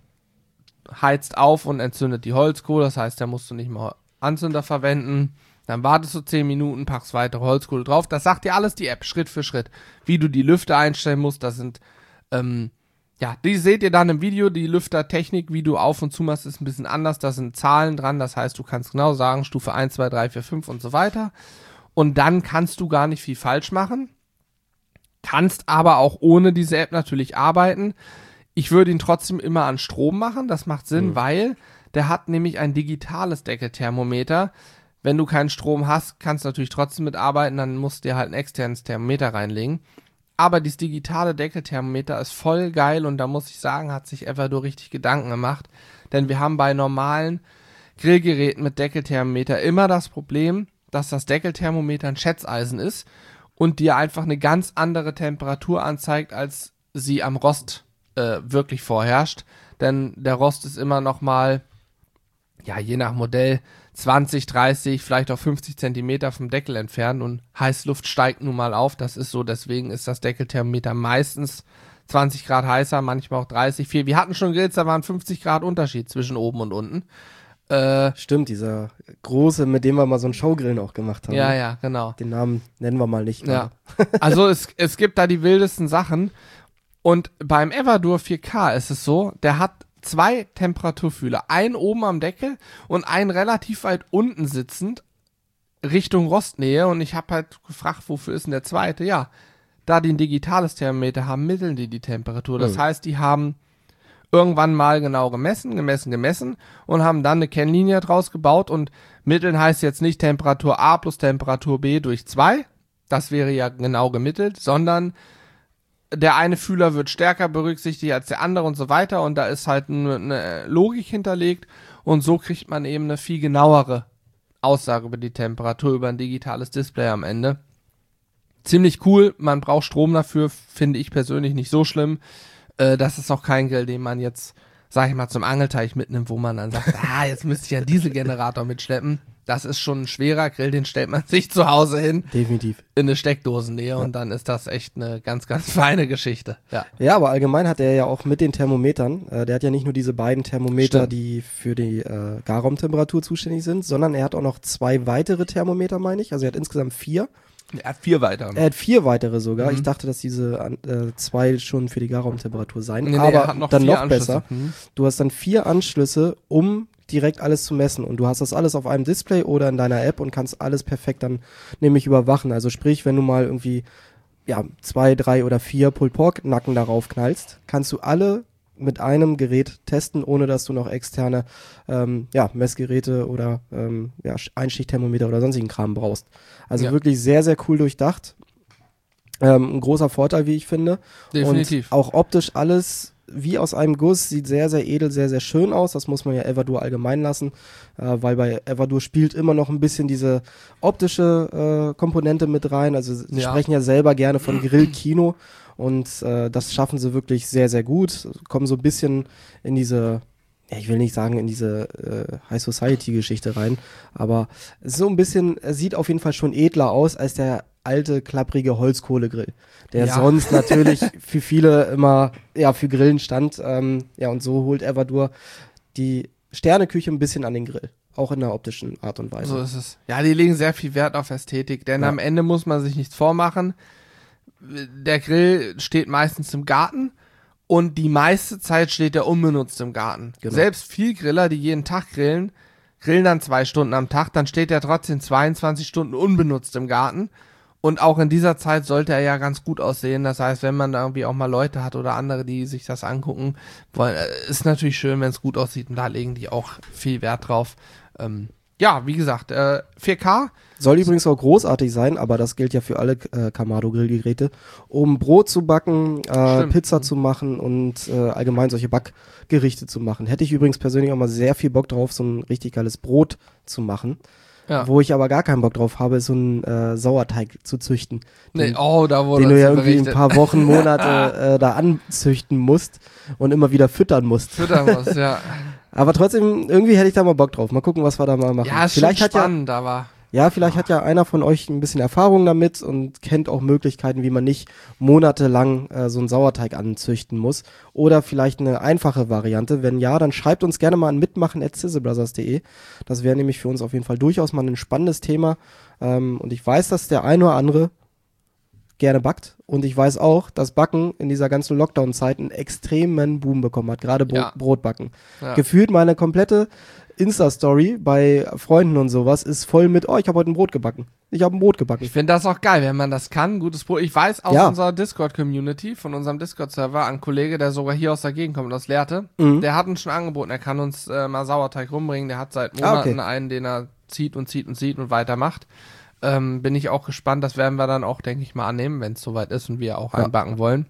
heizt auf und entzündet die Holzkohle, das heißt, da musst du nicht mehr Anzünder verwenden. Dann wartest du zehn Minuten, packst weitere Holzkohle drauf. Das sagt dir alles die App, Schritt für Schritt. Wie du die Lüfter einstellen musst, das sind, ähm, ja, die seht ihr dann im Video. Die Lüftertechnik, wie du auf und zu machst, ist ein bisschen anders. Da sind Zahlen dran, das heißt, du kannst genau sagen, Stufe eins, zwei, drei, vier, fünf und so weiter. Und dann kannst du gar nicht viel falsch machen. Kannst aber auch ohne diese App natürlich arbeiten. Ich würde ihn trotzdem immer an Strom machen, das macht Sinn, Mhm. weil der hat nämlich ein digitales Deckelthermometer. Wenn du keinen Strom hast, kannst du natürlich trotzdem mitarbeiten, dann musst du dir halt ein externes Thermometer reinlegen. Aber dieses digitale Deckelthermometer ist voll geil und da muss ich sagen, hat sich Evadur richtig Gedanken gemacht. Denn wir haben bei normalen Grillgeräten mit Deckelthermometer immer das Problem, dass das Deckelthermometer ein Schätzeisen ist und dir einfach eine ganz andere Temperatur anzeigt, als sie am Rost äh, wirklich vorherrscht. Denn der Rost ist immer noch mal, ja, je nach Modell zwanzig, dreißig, vielleicht auch fünfzig Zentimeter vom Deckel entfernt und Heißluft steigt nun mal auf. Das ist so, deswegen ist das Deckelthermometer meistens zwanzig Grad heißer, manchmal auch dreißig, vier. Wir hatten schon Grills, da waren fünfzig Grad Unterschied zwischen oben und unten. Äh, Stimmt, dieser große, mit dem wir mal so einen Showgrillen auch gemacht haben. ja, ja, genau. Den Namen nennen wir mal nicht. Ja. Also es, es gibt da die wildesten Sachen. Und beim Evadur vier K ist es so, der hat zwei Temperaturfühler. Einen oben am Deckel und einen relativ weit unten sitzend Richtung Rostnähe. Und ich habe halt gefragt, wofür ist denn der zweite? Ja, da die ein digitales Thermometer haben, mitteln die die Temperatur. Das Mhm. heißt, die haben irgendwann mal genau gemessen, gemessen, gemessen und haben dann eine Kennlinie draus gebaut. Und mitteln heißt jetzt nicht Temperatur A plus Temperatur B durch zwei. Das wäre ja genau gemittelt, sondern der eine Fühler wird stärker berücksichtigt als der andere und so weiter und da ist halt eine, eine Logik hinterlegt und so kriegt man eben eine viel genauere Aussage über die Temperatur über ein digitales Display am Ende. Ziemlich cool, man braucht Strom dafür, finde ich persönlich nicht so schlimm. Äh, das ist auch kein Grill, den man jetzt, sag ich mal, zum Angelteich mitnimmt, wo man dann sagt, ah, jetzt müsste ich einen Dieselgenerator mitschleppen. Das ist schon ein schwerer Grill, den stellt man sich zu Hause hin. Definitiv. In eine Steckdosennähe und dann ist das echt eine ganz, ganz feine Geschichte. Ja. Ja, aber allgemein hat er ja auch mit den Thermometern, äh, der hat ja nicht nur diese beiden Thermometer, Stimmt. die für die äh, Garraumtemperatur zuständig sind, sondern er hat auch noch zwei weitere Thermometer, meine ich. Also er hat insgesamt vier. Er hat vier weitere. Er hat vier weitere sogar. Mhm. Ich dachte, dass diese äh, zwei schon für die Garraumtemperatur seien. Nee, nee, aber er hat noch dann vier noch Anschlüsse. besser. Mhm. Du hast dann vier Anschlüsse, um direkt alles zu messen. Und du hast das alles auf einem Display oder in deiner App und kannst alles perfekt dann nämlich überwachen. Also sprich, wenn du mal irgendwie ja, zwei, drei oder vier Pulled Pork Nacken darauf knallst, kannst du alle mit einem Gerät testen, ohne dass du noch externe ähm, ja, Messgeräte oder ähm, ja, Einschichtthermometer oder sonstigen Kram brauchst. Also Ja. wirklich sehr, sehr cool durchdacht. Ähm, ein großer Vorteil, wie ich finde. Definitiv. Und auch optisch alles wie aus einem Guss, sieht sehr, sehr edel, sehr, sehr schön aus. Das muss man ja Everdur allgemein lassen, äh, weil bei Everdur spielt immer noch ein bisschen diese optische äh, Komponente mit rein. Also sie Ja. sprechen ja selber gerne von Grillkino und äh, das schaffen sie wirklich sehr, sehr gut. Kommen so ein bisschen in diese, ja, ich will nicht sagen in diese äh, High Society-Geschichte rein, aber so ein bisschen, es sieht auf jeden Fall schon edler aus als der alte, klapprige Holzkohlegrill, der Ja. sonst natürlich für viele immer ja für Grillen stand. Ähm, ja, und so holt Everdur die Sterneküche ein bisschen an den Grill, auch in der optischen Art und Weise. So ist es. Ja, die legen sehr viel Wert auf Ästhetik, denn Ja. am Ende muss man sich nichts vormachen. Der Grill steht meistens im Garten und die meiste Zeit steht er unbenutzt im Garten. Genau. Selbst Vielgriller, die jeden Tag grillen, grillen dann zwei Stunden am Tag, dann steht er trotzdem zweiundzwanzig Stunden unbenutzt im Garten. Und auch in dieser Zeit sollte er ja ganz gut aussehen. Das heißt, wenn man da irgendwie auch mal Leute hat oder andere, die sich das angucken wollen, äh, ist natürlich schön, wenn es gut aussieht. Und da legen die auch viel Wert drauf. Ähm, ja, wie gesagt, äh, vier K. Soll übrigens auch großartig sein, aber das gilt ja für alle äh, Kamado-Grillgeräte, um Brot zu backen, äh, Stimmt. Pizza zu machen und äh, allgemein solche Backgerichte zu machen. Hätte ich übrigens persönlich auch mal sehr viel Bock drauf, so ein richtig geiles Brot zu machen. Ja. Wo ich aber gar keinen Bock drauf habe, ist so einen äh, Sauerteig zu züchten. Nee, Den, oh, da wurde den du uns ja irgendwie berichtet. ein paar Wochen, Monate äh, da anzüchten musst und immer wieder füttern musst. Füttern muss, ja. Aber trotzdem, irgendwie hätte ich da mal Bock drauf. Mal gucken, was wir da mal machen. Ja, ist vielleicht schon hat ja, spannend, aber ja, vielleicht hat ja einer von euch ein bisschen Erfahrung damit und kennt auch Möglichkeiten, wie man nicht monatelang äh, so einen Sauerteig anzüchten muss. Oder vielleicht eine einfache Variante. Wenn ja, dann schreibt uns gerne mal an mitmachen at sizzlebrothers punkt de. Das wäre nämlich für uns auf jeden Fall durchaus mal ein spannendes Thema. Ähm, und ich weiß, dass der ein oder andere gerne backt. Und ich weiß auch, dass Backen in dieser ganzen Lockdown-Zeit einen extremen Boom bekommen hat. Gerade Bro- Ja. Brotbacken. ja. Gefühlt meine komplette Insta-Story bei Freunden und sowas ist voll mit, oh, ich habe heute ein Brot gebacken. Ich habe ein Brot gebacken. Ich finde das auch geil, wenn man das kann. Gutes Brot. Ich weiß aus Ja. unserer Discord-Community, von unserem Discord-Server, ein Kollege, der sogar hier aus der Gegend kommt, aus Lehrte, Mhm. der hat uns schon angeboten, er kann uns äh, mal Sauerteig rumbringen. Der hat seit Ah, Monaten okay. einen, den er zieht und zieht und zieht und weitermacht. Ähm, bin ich auch gespannt. Das werden wir dann auch, denke ich mal, annehmen, wenn es soweit ist und wir auch Ja. einbacken wollen.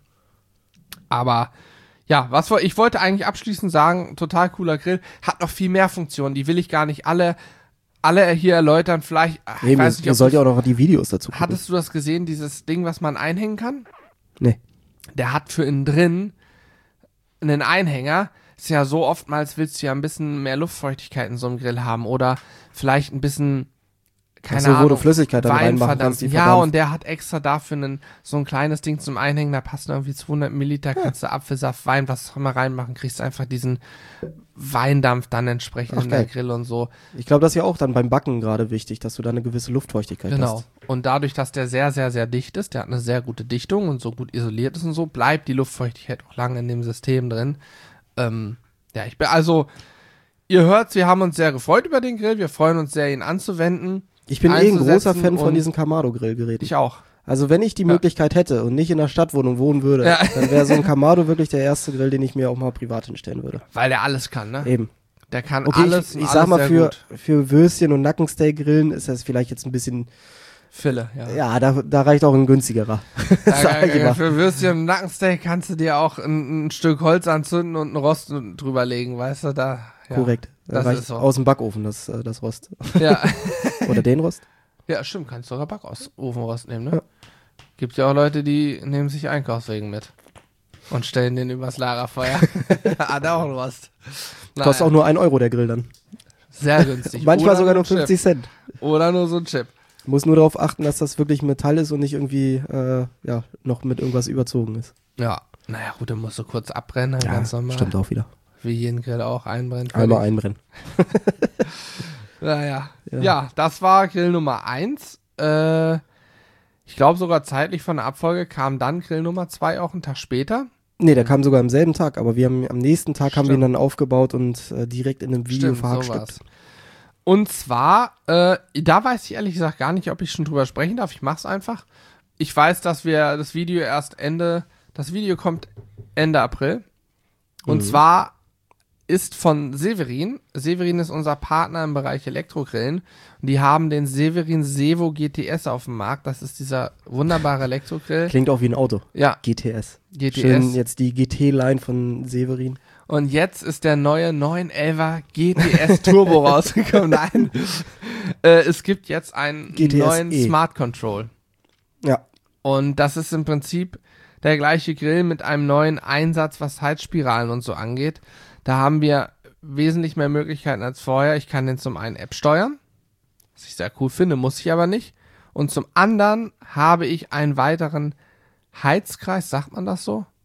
Aber ja, was woll- ich wollte eigentlich abschließend sagen, total cooler Grill, hat noch viel mehr Funktionen, die will ich gar nicht alle, alle hier erläutern. Vielleicht, ach, ich Eben, weiß nicht, ihr ob sollt ja du, auch noch die Videos dazu gucken. hattest du das gesehen, dieses Ding, was man einhängen kann? Nee. Der hat für innen drin einen Einhänger. Ist ja so, oftmals willst du ja ein bisschen mehr Luftfeuchtigkeit in so einem Grill haben oder vielleicht ein bisschen, keine Ach so, wo Ahnung, du Flüssigkeit dann Wein reinmachen verdampfen. kannst, die Ja, verdampft. und der hat extra dafür einen, so ein kleines Ding zum Einhängen, da passen irgendwie zweihundert Milliliter, kannst du Apfelsaft, Wein, was auch immer reinmachen, kriegst einfach diesen Weindampf dann entsprechend Ach, in der geil. Grill und so. Ich glaube, das ist ja auch dann beim Backen gerade wichtig, dass du da eine gewisse Luftfeuchtigkeit Genau. hast. Und dadurch, dass der sehr, sehr, sehr dicht ist, der hat eine sehr gute Dichtung und so gut isoliert ist und so, bleibt die Luftfeuchtigkeit auch lange in dem System drin. Ähm, ja, ich bin also, ihr hört's, wir haben uns sehr gefreut über den Grill, wir freuen uns sehr, ihn anzuwenden. Ich bin eh ein großer Einzusetzen Fan von und- diesen Kamado-Grillgeräten. Ich auch. Also wenn ich die Ja. Möglichkeit hätte und nicht in der Stadtwohnung wohnen würde, Ja. dann wäre so ein Kamado wirklich der erste Grill, den ich mir auch mal privat hinstellen würde. Weil der alles kann, ne? Eben. Der kann Okay, alles. ich, und ich alles sag mal, sehr für, gut. für Würstchen und Nackensteak grillen ist das vielleicht jetzt ein bisschen, Fille, ja. ja, da, da reicht auch ein günstigerer. Sag ich Ja, mal. für Würstchen und Nackensteak kannst du dir auch ein, ein Stück Holz anzünden und einen Rost drüber legen, weißt du, da. Ja. Korrekt. Da das reicht ist so. aus dem Backofen das, äh, das Rost. Ja. Oder den Rost. Ja, stimmt, kannst du sogar Backofenrost nehmen, ne? Ja. Gibt ja auch Leute, die nehmen sich Einkaufswegen mit und stellen den übers Lagerfeuer. Hat auch einen Rost. Kostet Naja, auch nur ein Euro der Grill dann. sehr günstig. Manchmal Oder sogar nur ein Chip. fünfzig Cent. Oder nur so ein Chip. Muss nur darauf achten, dass das wirklich Metall ist und nicht irgendwie äh, ja, noch mit irgendwas überzogen ist. Ja. Naja, gut, dann musst du kurz abbrennen, dann ganz normal. stimmt auch wieder. Wie jeden Grill auch einbrennt. Einmal einbrennen. Naja. Ja. Ja. ja, das war Grill Nummer eins. Äh, ich glaube sogar zeitlich von der Abfolge kam dann Grill Nummer zwei auch einen Tag später. Nee, der kam sogar am selben Tag, aber wir haben am nächsten Tag haben wir ihn Stimmt. dann aufgebaut und äh, direkt in einem Video Stimmt, verhackstückt. sowas. Und zwar, äh, da weiß ich ehrlich gesagt gar nicht, ob ich schon drüber sprechen darf. Ich mach's einfach. Ich weiß, dass wir das Video erst Ende, das Video kommt Ende April. Und Mhm. zwar ist von Severin. Severin ist unser Partner im Bereich Elektrogrillen. Und die haben den Severin Sevo G T S auf dem Markt. Das ist dieser wunderbare Elektrogrill. Klingt auch wie ein Auto. Ja. G T S. G T S. Schön jetzt die G T-Line von Severin. Und jetzt ist der neue neun elfer G T S Turbo rausgekommen. Nein, äh, es gibt jetzt einen G T S neuen E. Smart Control. Ja. Und das ist im Prinzip der gleiche Grill mit einem neuen Einsatz, was Heizspiralen und so angeht. Da haben wir wesentlich mehr Möglichkeiten als vorher. Ich kann den zum einen App steuern, was ich sehr cool finde, muss ich aber nicht. Und zum anderen habe ich einen weiteren Heizkreis, sagt man das so?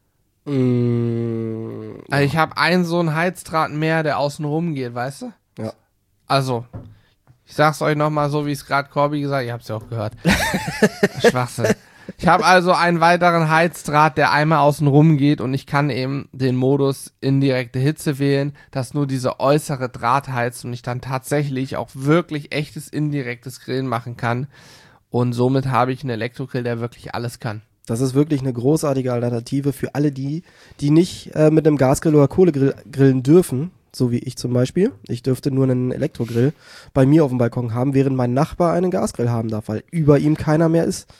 Mm, Also ich habe einen so einen Heizdraht mehr, der außen rum geht, weißt du? ja. Also, ich sag's euch nochmal so, wie es gerade Corby gesagt hat, ihr habt's ja auch gehört. Schwachsinn. Ich habe also einen weiteren Heizdraht, der einmal außen rum geht und ich kann eben den Modus indirekte Hitze wählen, dass nur diese äußere Draht heizt und ich dann tatsächlich auch wirklich echtes indirektes Grillen machen kann. Und somit habe ich einen Elektrogrill, der wirklich alles kann. Das ist wirklich eine großartige Alternative für alle die, die nicht äh, mit einem Gasgrill oder Kohlegrill grillen dürfen, so wie ich zum Beispiel. Ich dürfte nur einen Elektrogrill bei mir auf dem Balkon haben, während mein Nachbar einen Gasgrill haben darf, weil über ihm keiner mehr ist.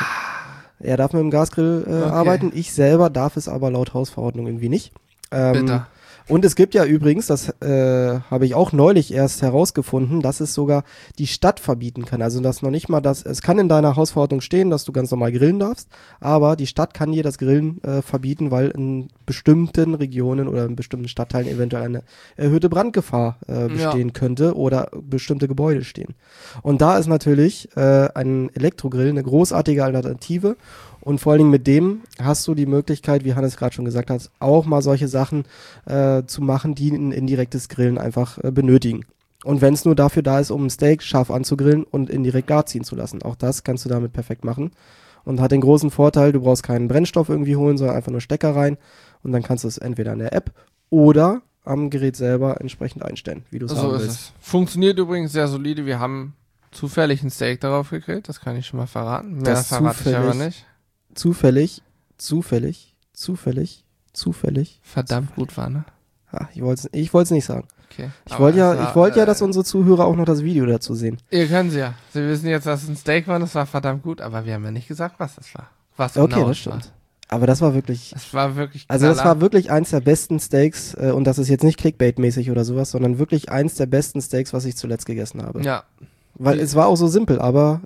Er darf mit dem Gasgrill äh, Okay. arbeiten, ich selber darf es aber laut Hausverordnung irgendwie nicht. Ähm, Bitter. Und es gibt ja übrigens, das äh, habe ich auch neulich erst herausgefunden, dass es sogar die Stadt verbieten kann. Also dass noch nicht mal das, es kann in deiner Hausverordnung stehen, dass du ganz normal grillen darfst, aber die Stadt kann dir das Grillen äh, verbieten, weil in bestimmten Regionen oder in bestimmten Stadtteilen eventuell eine erhöhte Brandgefahr äh, bestehen Ja. könnte oder bestimmte Gebäude stehen. Und da ist natürlich äh, ein Elektrogrill eine großartige Alternative. Und vor allen Dingen mit dem hast du die Möglichkeit, wie Hannes gerade schon gesagt hat, auch mal solche Sachen äh, zu machen, die ein indirektes Grillen einfach äh, benötigen. Und wenn es nur dafür da ist, um ein Steak scharf anzugrillen und indirekt gar ziehen zu lassen. Auch das kannst du damit perfekt machen. Und hat den großen Vorteil, du brauchst keinen Brennstoff irgendwie holen, sondern einfach nur Stecker rein. Und dann kannst du es entweder in der App oder am Gerät selber entsprechend einstellen, wie du es So haben ist willst. es. Funktioniert übrigens sehr solide. Wir haben zufällig ein Steak darauf gegrillt, das kann ich schon mal verraten. Mehr Das verrate ich aber zufällig. nicht. Zufällig, zufällig, zufällig, zufällig. Verdammt gut war, ne? Ah, ich wollte es ich wollt's nicht sagen. Okay. Ich Aber wollte ja, es war, ich wollte ja, äh, dass unsere Zuhörer auch noch das Video dazu sehen. Ihr könnt sie ja. Sie wissen jetzt, dass es ein Steak war, das war verdammt gut, aber wir haben ja nicht gesagt, was das war. Was Okay, genau das es war. stimmt. Aber das war wirklich, Es war wirklich also das knaller. war wirklich eins der besten Steaks äh, und das ist jetzt nicht Clickbait-mäßig oder sowas, sondern wirklich eins der besten Steaks, was ich zuletzt gegessen habe. Ja. Weil Die- es war auch so simpel, aber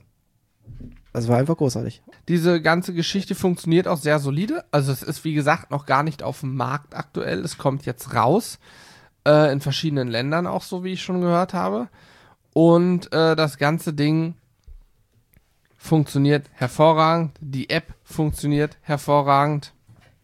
es war einfach großartig. Diese ganze Geschichte funktioniert auch sehr solide. Also es ist, wie gesagt, noch gar nicht auf dem Markt aktuell. Es kommt jetzt raus. Äh, in verschiedenen Ländern auch, so wie ich schon gehört habe. Und äh, das ganze Ding funktioniert hervorragend. Die App funktioniert hervorragend.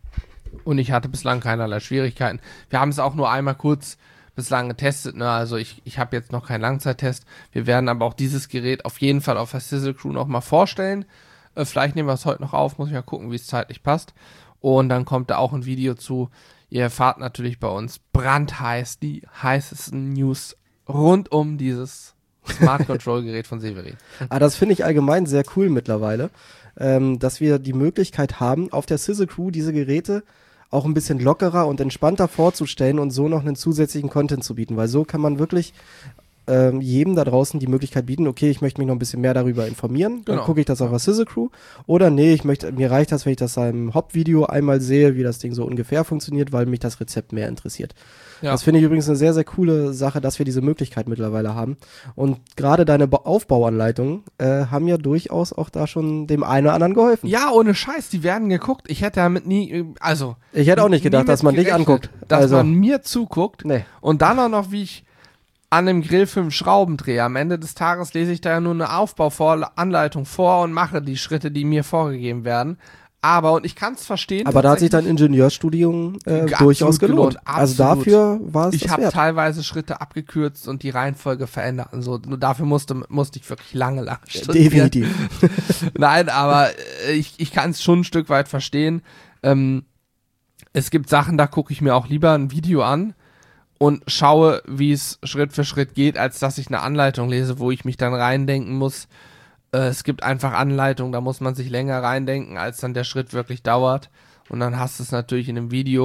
Und ich hatte bislang keinerlei Schwierigkeiten. Wir haben es auch nur einmal kurz bislang getestet. Ne? Also ich, ich habe jetzt noch keinen Langzeittest. Wir werden aber auch dieses Gerät auf jeden Fall auf der Sizzle Crew noch mal vorstellen. Äh, vielleicht nehmen wir es heute noch auf. Muss ich mal gucken, wie es zeitlich passt. Und dann kommt da auch ein Video zu. Ihr erfahrt natürlich bei uns brandheiß die heißesten News rund um dieses Smart Control Gerät von Severin. Aber das finde ich allgemein sehr cool mittlerweile, ähm, dass wir die Möglichkeit haben, auf der Sizzle Crew diese Geräte auch ein bisschen lockerer und entspannter vorzustellen und so noch einen zusätzlichen Content zu bieten, weil so kann man wirklich ähm, jedem da draußen die Möglichkeit bieten, okay, ich möchte mich noch ein bisschen mehr darüber informieren, dann Genau. gucke ich das auf der Sizzle Crew oder nee, ich möchte, mir reicht das, wenn ich das im Hop-Video einmal sehe, wie das Ding so ungefähr funktioniert, weil mich das Rezept mehr interessiert. Ja. Das finde ich übrigens eine sehr, sehr coole Sache, dass wir diese Möglichkeit mittlerweile haben. Und gerade deine Ba- Aufbauanleitungen äh, haben ja durchaus auch da schon dem einen oder anderen geholfen. Ja, ohne Scheiß, die werden geguckt. Ich hätte damit nie, äh, also Ich hätte auch nicht nie gedacht, mit dass man dich gerechnet, anguckt. Dass Also, man mir zuguckt nee. und dann auch noch, wie ich an dem Grill fünf Schrauben drehe. Am Ende des Tages lese ich da ja nur eine Aufbauanleitung vor und mache die Schritte, die mir vorgegeben werden. Aber, und ich kann es verstehen. Aber da hat sich dein tatsächlich, Ingenieurstudium äh, Absolut durchaus gelohnt. gelohnt, Also absolut. dafür war es ich das habe wert. teilweise Schritte abgekürzt und die Reihenfolge verändert. Und so. Nur dafür musste, musste ich wirklich lange, lange studieren. Definitiv. Nein, aber äh, ich, ich kann es schon ein Stück weit verstehen. Ähm, es gibt Sachen, da gucke ich mir auch lieber ein Video an und schaue, wie es Schritt für Schritt geht, als dass ich eine Anleitung lese, wo ich mich dann reindenken muss. Äh, es gibt einfach Anleitungen, da muss man sich länger reindenken, als dann der Schritt wirklich dauert. Und dann hast du es natürlich in einem Video,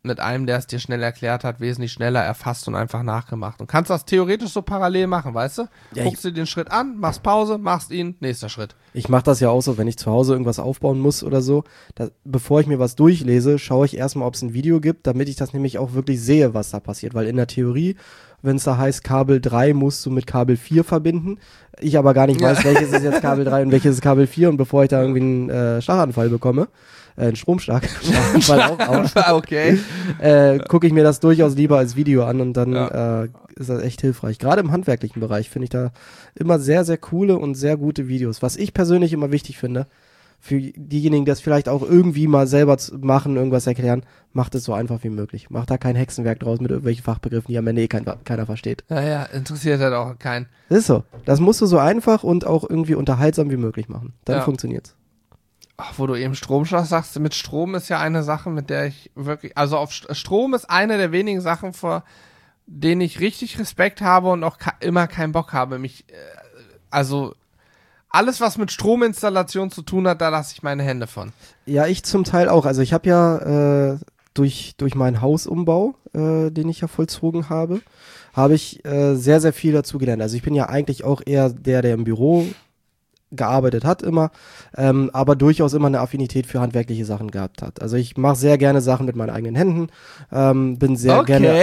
mit einem, der es dir schnell erklärt hat, wesentlich schneller erfasst und einfach nachgemacht. Und kannst das theoretisch so parallel machen, weißt du? Ja, Guckst dir den Schritt an, machst Pause, machst ihn, nächster Schritt. Ich mache das ja auch so, wenn ich zu Hause irgendwas aufbauen muss oder so, da, bevor ich mir was durchlese, schaue ich erstmal, ob es ein Video gibt, damit ich das nämlich auch wirklich sehe, was da passiert. Weil in der Theorie, wenn es da heißt, Kabel drei musst du mit Kabel vier verbinden, ich aber gar nicht weiß, ja. welches ist jetzt Kabel drei und welches ist Kabel vier und bevor ich da irgendwie einen äh, Schlaganfall bekomme, äh, einen Stromschlag, Schlaganfall auch, auch okay. äh, gucke ich mir das durchaus lieber als Video an und dann ja. äh, ist das echt hilfreich. Gerade im handwerklichen Bereich finde ich da immer sehr, sehr coole und sehr gute Videos. Was ich persönlich immer wichtig finde, für diejenigen, die das vielleicht auch irgendwie mal selber machen, irgendwas erklären, macht es so einfach wie möglich. Macht da kein Hexenwerk draus mit irgendwelchen Fachbegriffen, die am Ende eh kein, keiner versteht. Naja, interessiert halt auch keinen. Das ist so. Das musst du so einfach und auch irgendwie unterhaltsam wie möglich machen. Dann ja. funktioniert's. Ach, wo du eben Stromschlag sagst, mit Strom ist ja eine Sache, mit der ich wirklich, also auf Strom ist eine der wenigen Sachen, vor denen ich richtig Respekt habe und auch immer keinen Bock habe, mich, also alles, was mit Strominstallation zu tun hat, da lasse ich meine Hände von. Ja, ich zum Teil auch. Also ich habe ja äh, durch, durch meinen Hausumbau, äh, den ich ja vollzogen habe, habe ich äh, sehr, sehr viel dazu gelernt. Also ich bin ja eigentlich auch eher der, der im Büro gearbeitet hat immer, ähm, aber durchaus immer eine Affinität für handwerkliche Sachen gehabt hat. Also ich mache sehr gerne Sachen mit meinen eigenen Händen, ähm, bin sehr okay. gerne...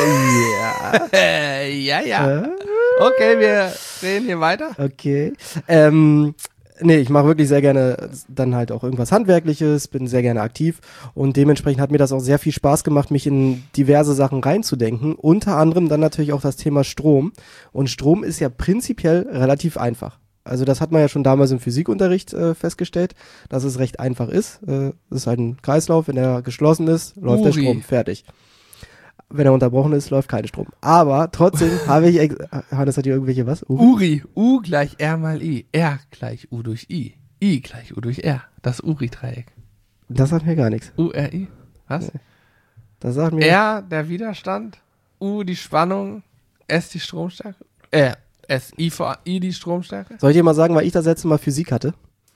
Ja. ja, ja. Äh? Okay, wir reden hier weiter. Okay. Ähm, nee, ich mache wirklich sehr gerne dann halt auch irgendwas Handwerkliches, bin sehr gerne aktiv und dementsprechend hat mir das auch sehr viel Spaß gemacht, mich in diverse Sachen reinzudenken. Unter anderem dann natürlich auch das Thema Strom. Und Strom ist ja prinzipiell relativ einfach. Also das hat man ja schon damals im Physikunterricht äh, festgestellt, dass es recht einfach ist. Äh, es ist halt ein Kreislauf, wenn er geschlossen ist, läuft Uri. der Strom, fertig. Wenn er unterbrochen ist, läuft kein Strom. Aber trotzdem habe ich, ex- Hannes hat hier irgendwelche was? Uri. Uri, U gleich R mal I, R gleich U durch I, I gleich U durch R, das Uri-Dreieck. Das sagt mir gar nichts. U R I, was? Das sagt mir... R der Widerstand, U die Spannung, S die Stromstärke, äh, S, I vor I die Stromstärke. Soll ich dir mal sagen, weil ich das letzte Mal Physik hatte?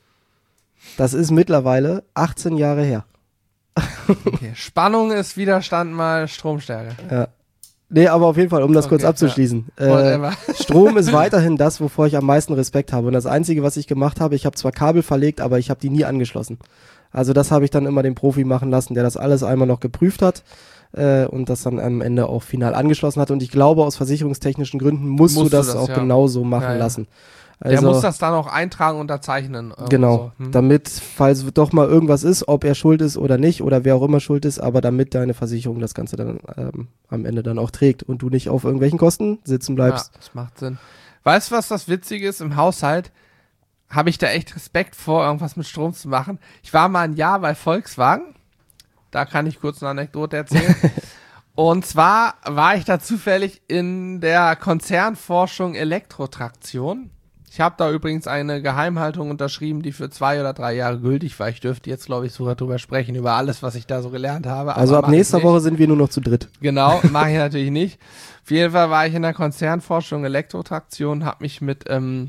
Das ist mittlerweile achtzehn Jahre her. Okay. Spannung ist Widerstand mal Stromstärke. Ja. Nee, aber auf jeden Fall, um das Okay, kurz abzuschließen. ja. Äh, Strom ist weiterhin das, wovor ich am meisten Respekt habe. Und das Einzige, was ich gemacht habe, ich habe zwar Kabel verlegt, aber ich habe die nie angeschlossen. Also das habe ich dann immer den Profi machen lassen, der das alles einmal noch geprüft hat äh, und das dann am Ende auch final angeschlossen hat. Und ich glaube, aus versicherungstechnischen Gründen musst, musst du das, das auch ja. genauso machen ja, ja. lassen. Also, der muss das dann auch eintragen, unterzeichnen. Genau, so. hm. damit, falls doch mal irgendwas ist, ob er schuld ist oder nicht oder wer auch immer schuld ist, aber damit deine Versicherung das Ganze dann ähm, am Ende dann auch trägt und du nicht auf irgendwelchen Kosten sitzen bleibst. Ja, das macht Sinn. Weißt du, was das Witzige ist? Im Haushalt habe ich da echt Respekt vor, irgendwas mit Strom zu machen. Ich war mal ein Jahr bei Volkswagen, da kann ich kurz eine Anekdote erzählen. Und zwar war ich da zufällig in der Konzernforschung Elektrotraktion. Ich habe da übrigens eine Geheimhaltung unterschrieben, die für zwei oder drei Jahre gültig war. Ich dürfte jetzt, glaube ich, sogar drüber sprechen, über alles, was ich da so gelernt habe. Also ab nächster Woche sind wir nur noch zu dritt. Genau, mache ich natürlich nicht. Auf jeden Fall war ich in der Konzernforschung Elektrotraktion, habe mich mit ähm,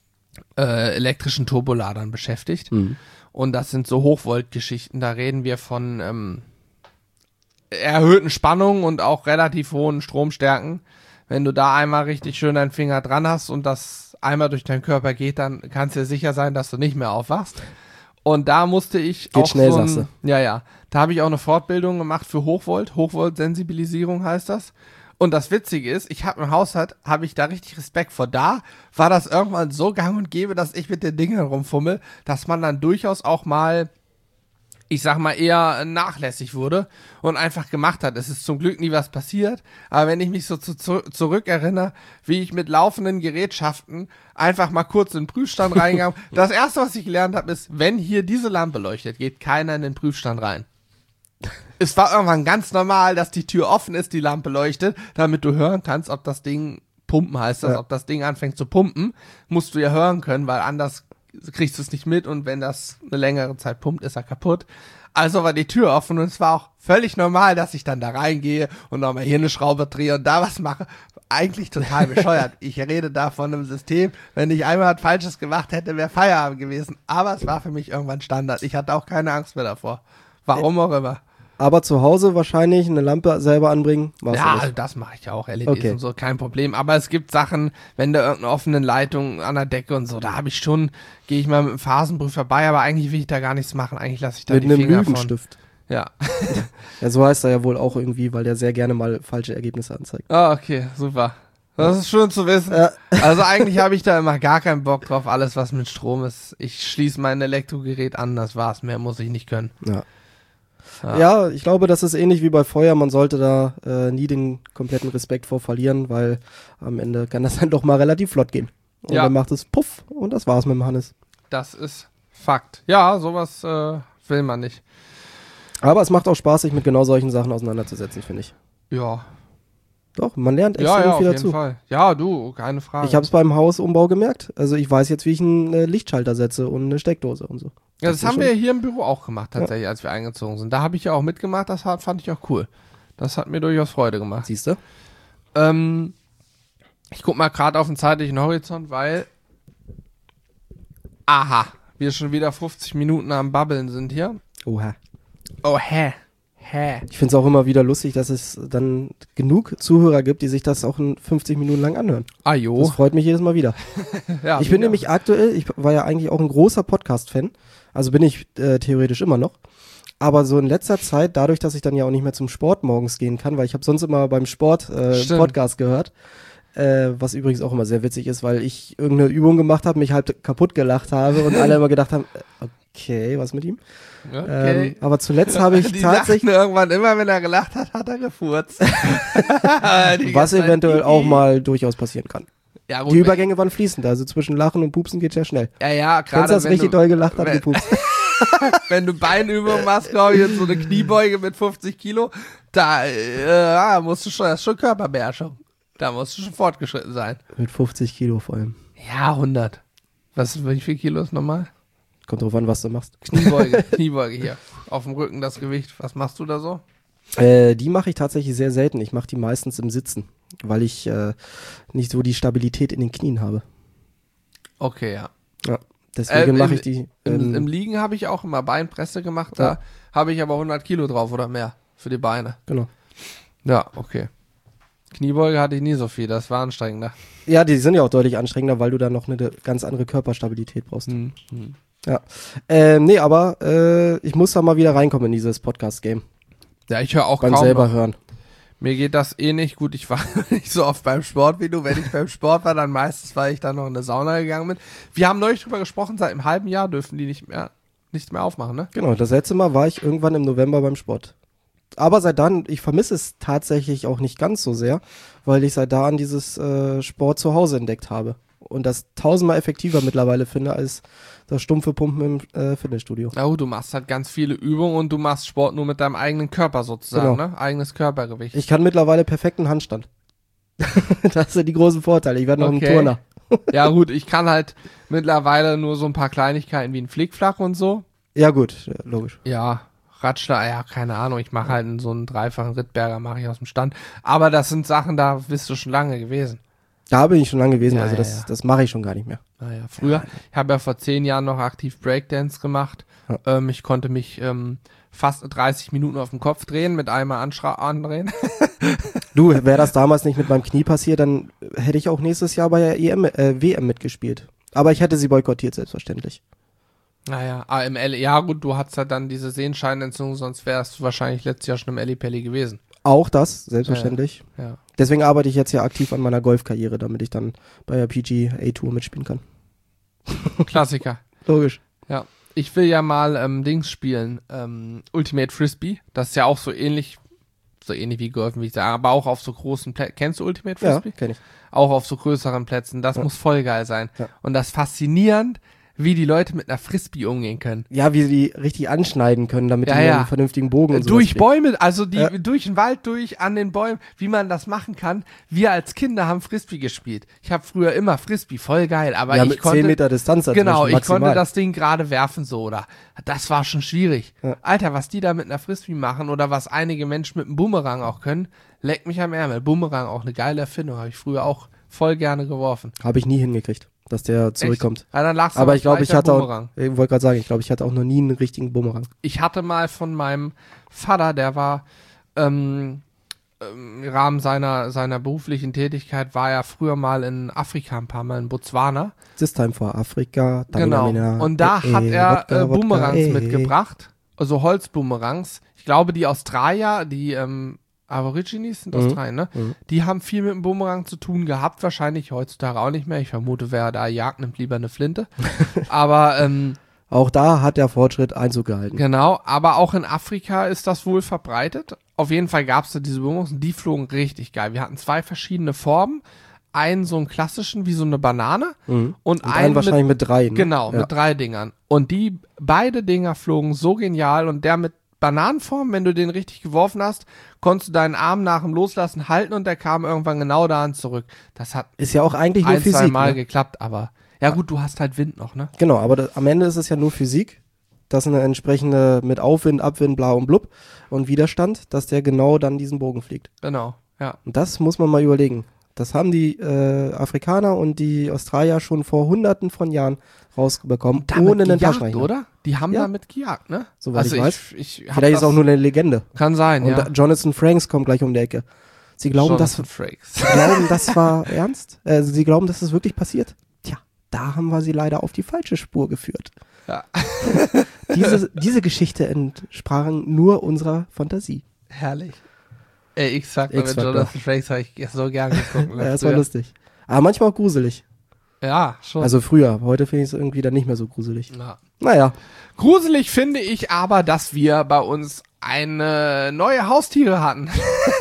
äh, elektrischen Turboladern beschäftigt. Mhm. Und das sind so Hochvoltgeschichten. Da reden wir von ähm, erhöhten Spannungen und auch relativ hohen Stromstärken. Wenn du da einmal richtig schön deinen Finger dran hast und das einmal durch deinen Körper geht, dann kannst du dir sicher sein, dass du nicht mehr aufwachst. Und da musste ich geht auch schnell, so ein, sagst du. Ja, ja. Da habe ich auch eine Fortbildung gemacht für Hochvolt. Hochvolt-Sensibilisierung heißt das. Und das Witzige ist, ich habe im Haushalt, habe ich da richtig Respekt vor. Da war das irgendwann so gang und gäbe, dass ich mit den Dingen rumfummel, dass man dann durchaus auch mal, ich sag mal, eher nachlässig wurde und einfach gemacht hat. Es ist zum Glück nie was passiert, aber wenn ich mich so zu, zu, zurückerinnere, wie ich mit laufenden Gerätschaften einfach mal kurz in den Prüfstand reingegangen, das erste, was ich gelernt habe, ist, wenn hier diese Lampe leuchtet, geht keiner in den Prüfstand rein. Es war irgendwann ganz normal, dass die Tür offen ist, die Lampe leuchtet, damit du hören kannst, ob das Ding pumpen heißt das, ja. ob das Ding anfängt zu pumpen, musst du ja hören können, weil anders kriegst du es nicht mit und wenn das eine längere Zeit pumpt, ist er kaputt. Also war die Tür offen und es war auch völlig normal, dass ich dann da reingehe und nochmal hier eine Schraube drehe und da was mache. Eigentlich total bescheuert. Ich rede da von einem System, wenn ich einmal was Falsches gemacht hätte, wäre Feierabend gewesen. Aber es war für mich irgendwann Standard. Ich hatte auch keine Angst mehr davor. Warum auch immer. Aber zu Hause wahrscheinlich eine Lampe selber anbringen, machst du Ja, nicht. das mache ich ja auch, L E Ds Okay. und so, kein Problem. Aber es gibt Sachen, wenn da irgendeine offene Leitung an der Decke und so, da habe ich schon, gehe ich mal mit dem Phasenprüfer bei, aber eigentlich will ich da gar nichts machen. Eigentlich lasse ich da Mit die einem Finger von. Lügenstift. Ja. Ja, so heißt er ja wohl auch irgendwie, weil der sehr gerne mal falsche Ergebnisse anzeigt. Ah, okay, super. Das ist schön zu wissen. Ja. Also eigentlich habe ich da immer gar keinen Bock drauf, alles was mit Strom ist. Ich schließe mein Elektrogerät an, das war's. Mehr muss ich nicht können. Ja. Ja. Ja, ich glaube, das ist ähnlich wie bei Feuer. Man sollte da äh, nie den kompletten Respekt vor verlieren, weil am Ende kann das dann doch mal relativ flott gehen. Und Ja. dann macht es Puff und das war's mit dem Hannes. Das ist Fakt. Ja, sowas äh, will man nicht. Aber es macht auch Spaß, sich mit genau solchen Sachen auseinanderzusetzen, finde ich. Ja. Doch, man lernt Ja, extrem ja, auf viel jeden dazu. Fall. Ja, du, keine Frage. Ich habe es beim Hausumbau gemerkt. Also ich weiß jetzt, wie ich einen äh, Lichtschalter setze und eine Steckdose und so. Ja, das, ist haben schon- wir hier im Büro auch gemacht, tatsächlich, als wir eingezogen sind. Da habe ich ja auch mitgemacht, das hat, fand ich auch cool. Das hat mir durchaus Freude gemacht. Siehst du? Ähm, ich guck mal gerade auf den zeitlichen Horizont, weil. Aha, wir schon wieder fünfzig Minuten am Babbeln sind hier. Oha. Oh, hä? Hä? Ich finde es auch immer wieder lustig, dass es dann genug Zuhörer gibt, die sich das auch in fünfzig Minuten lang anhören. Ah, Das jo. freut mich jedes Mal wieder. Ja, Ich bin wieder. nämlich aktuell, ich war ja eigentlich auch ein großer Podcast-Fan, also bin ich äh, theoretisch immer noch, aber so in letzter Zeit, dadurch, dass ich dann ja auch nicht mehr zum Sport morgens gehen kann, weil ich habe sonst immer beim Sport äh, Stimmt. Podcast gehört, äh, was übrigens auch immer sehr witzig ist, weil ich irgendeine Übung gemacht habe, mich halb kaputt gelacht habe und alle immer gedacht haben, äh, okay, was mit ihm? Okay. Ähm, aber zuletzt habe ich Die tatsächlich, dachten irgendwann immer, wenn er gelacht hat, hat er gefurzt. Die was ganze Zeit, eventuell auch "Ii." mal durchaus passieren kann. Ja, gut, Die Übergänge waren fließend, also zwischen Lachen und Pupsen geht ja schnell. Ja, ja, Kennst gerade du das wenn richtig du, doll gelacht hat, wenn- gepupst? wenn du Beinübungen machst, glaube ich, jetzt so eine Kniebeuge mit fünfzig Kilo, da äh, ja, musst du schon, das ist schon Körperbeherrschung. Da musst du schon fortgeschritten sein. Mit fünfzig Kilo vor allem. Ja, hundert. Was, wie viel Kilo ist normal? Kommt drauf an, was du machst. Kniebeuge, Kniebeuge hier. Auf dem Rücken das Gewicht. Was machst du da so? Äh, die mache ich tatsächlich sehr selten. Ich mache die meistens im Sitzen, weil ich äh, nicht so die Stabilität in den Knien habe. Okay, ja. Ja, deswegen Äh, mache im- ich die. Im, Ähm, Im Liegen habe ich auch immer Beinpresse gemacht. Da Ja. habe ich aber hundert Kilo drauf oder mehr für die Beine. genau. Ja, okay. Kniebeuge hatte ich nie so viel. Das war anstrengender. Ja, die sind ja auch deutlich anstrengender, weil du da noch eine ganz andere Körperstabilität brauchst. Hm. Hm. Ja. Ähm, nee, aber äh, ich muss da mal wieder reinkommen in dieses Podcast-Game. Ja, ich höre auch Beim kaum selber noch. hören. Mir geht das eh nicht gut. Ich war nicht so oft beim Sport wie du. Wenn ich beim Sport war, dann meistens, weil ich dann noch in eine Sauna gegangen bin. Wir haben neulich drüber gesprochen, seit einem halben Jahr dürfen die nicht mehr, nicht mehr aufmachen, ne? Genau, das letzte Mal war ich irgendwann im November beim Sport. Aber seit dann, ich vermisse es tatsächlich auch nicht ganz so sehr, weil ich seit da an dieses äh, Sport zu Hause entdeckt habe. Und das tausendmal effektiver mittlerweile finde als das stumpfe Pumpen im äh, Fitnessstudio. Na gut, du machst halt ganz viele Übungen und du machst Sport nur mit deinem eigenen Körper sozusagen, Genau. ne? Eigenes Körpergewicht. Ich kann mittlerweile perfekten Handstand. Das sind die großen Vorteile. Ich werde noch Okay. ein Turner. Ja gut, ich kann halt mittlerweile nur so ein paar Kleinigkeiten wie ein Flickflack und so. Ja gut, ja, logisch. Ja, Ratschler, ja, keine Ahnung. Ich mache halt so einen dreifachen Rittberger, mache ich aus dem Stand. Aber das sind Sachen, da bist du schon lange gewesen. Da bin ich schon lange gewesen, Ja, also ja, das, ja. das mache ich schon gar nicht mehr. Naja, früher, ich habe ja vor zehn Jahren noch aktiv Breakdance gemacht. Ja. Ähm, ich konnte mich ähm, fast dreißig Minuten auf dem Kopf drehen, mit einmal anschra andrehen. Du, wäre das damals nicht mit meinem Knie passiert, dann hätte ich auch nächstes Jahr bei der E M, äh, W M mitgespielt. Aber ich hätte sie boykottiert, selbstverständlich. Naja, A M L, ja gut, du hattest halt dann diese Sehenscheinentzündung, sonst wärst du wahrscheinlich letztes Jahr schon im Ellipelli gewesen. Auch das, selbstverständlich. Ja. Deswegen arbeite ich jetzt ja aktiv an meiner Golfkarriere, damit ich dann bei der P G A Tour mitspielen kann. Klassiker. Logisch. Ja. Ich will ja mal ähm, Dings spielen, ähm, Ultimate Frisbee. Das ist ja auch so ähnlich, so ähnlich wie Golfen, wie ich sage, aber auch auf so großen Plätzen. Kennst du Ultimate Ja, Frisbee? kenne ich. Auch auf so größeren Plätzen. Das Ja. muss voll geil sein. Ja. Und das faszinierend, wie die Leute mit einer Frisbee umgehen können. Ja, wie sie die richtig anschneiden können, damit Ja, die ja. einen vernünftigen Bogen und so Durch Bäume, also die, Ja. durch den Wald durch, an den Bäumen, wie man das machen kann. Wir als Kinder haben Frisbee gespielt. Ich habe früher immer Frisbee, voll geil, aber Ja, ich mit konnte, zehn Meter Distanz dazwischen, genau, ich maximal. konnte das Ding gerade werfen so, oder? Das war schon schwierig. Ja. Alter, was die da mit einer Frisbee machen oder was einige Menschen mit einem Boomerang auch können, leckt mich am Ärmel. Boomerang auch eine geile Erfindung, habe ich früher auch voll gerne geworfen. Habe ich nie hingekriegt. dass der zurückkommt. Ja, dann lag's aber ich glaube, ich hatte Bumerang. auch, ich wollte gerade sagen, ich glaube, ich hatte auch noch nie einen richtigen Bumerang. Ich hatte mal von meinem Vater, der war ähm, im Rahmen seiner, seiner beruflichen Tätigkeit, war er früher mal in Afrika ein paar Mal, in Botswana. This time for Africa. Genau. Und da eh, hat eh, er Wodka, äh, Boomerangs Wodka, eh, mitgebracht, also Holzboomerangs. Ich glaube, die Australier, die ähm, Aborigines sind Mhm. Australien, ne? Mhm. Die haben viel mit dem Boomerang zu tun gehabt, wahrscheinlich heutzutage auch nicht mehr. Ich vermute, wer da jagt, nimmt lieber eine Flinte. Aber ähm, Auch da hat der Fortschritt Einzug gehalten. genau, aber auch in Afrika ist das wohl verbreitet. Auf jeden Fall gab es da diese Boomerangs und die flogen richtig geil. Wir hatten zwei verschiedene Formen. Einen so einen klassischen, wie so eine Banane. Mhm. Und, Und einen einen wahrscheinlich mit, mit drei. Ne? Genau, ja. mit drei Dingern. Und die, beide Dinger flogen so genial und der mit Bananenform, wenn du den richtig geworfen hast, konntest du deinen Arm nach dem Loslassen halten und der kam irgendwann genau dahin zurück. Das hat Ist ja auch eigentlich nur ein, zwei Physik. Mal Ne? geklappt, aber ja gut, du hast halt Wind noch, ne? Genau, aber das, am Ende ist es ja nur Physik, dass eine entsprechende mit Aufwind, Abwind, bla und blub und Widerstand, dass der genau dann diesen Bogen fliegt. Genau, ja. Und das muss man mal überlegen. Das haben die äh, Afrikaner und die Australier schon vor hunderten von Jahren rausbekommen, Damit ohne einen gejagt, Taschenrechner. oder? Die haben Ja. damit gejagt, ne? Soweit also ich weiß. Ich, ich hab Vielleicht ist das- auch nur eine Legende. Kann sein, Und ja. da- Jonathan Franks kommt gleich um die Ecke. Sie glauben, das, Jonathan Frakes. sie glauben, das war ernst? Äh, sie glauben, dass das wirklich passiert? Tja, da haben wir sie leider auf die falsche Spur geführt. Ja. Diese, diese Geschichte entsprach nur unserer Fantasie. Herrlich. Ey, X-Factor mit X-Factor. Jonathan Frakes habe ich so gern geguckt. ne, Ja, das war früher. lustig. Aber manchmal auch gruselig. Ja, schon. Also früher. Heute finde ich es irgendwie dann nicht mehr so gruselig. ja. Naja. Gruselig finde ich aber, dass wir bei uns eine neue Haustiere hatten.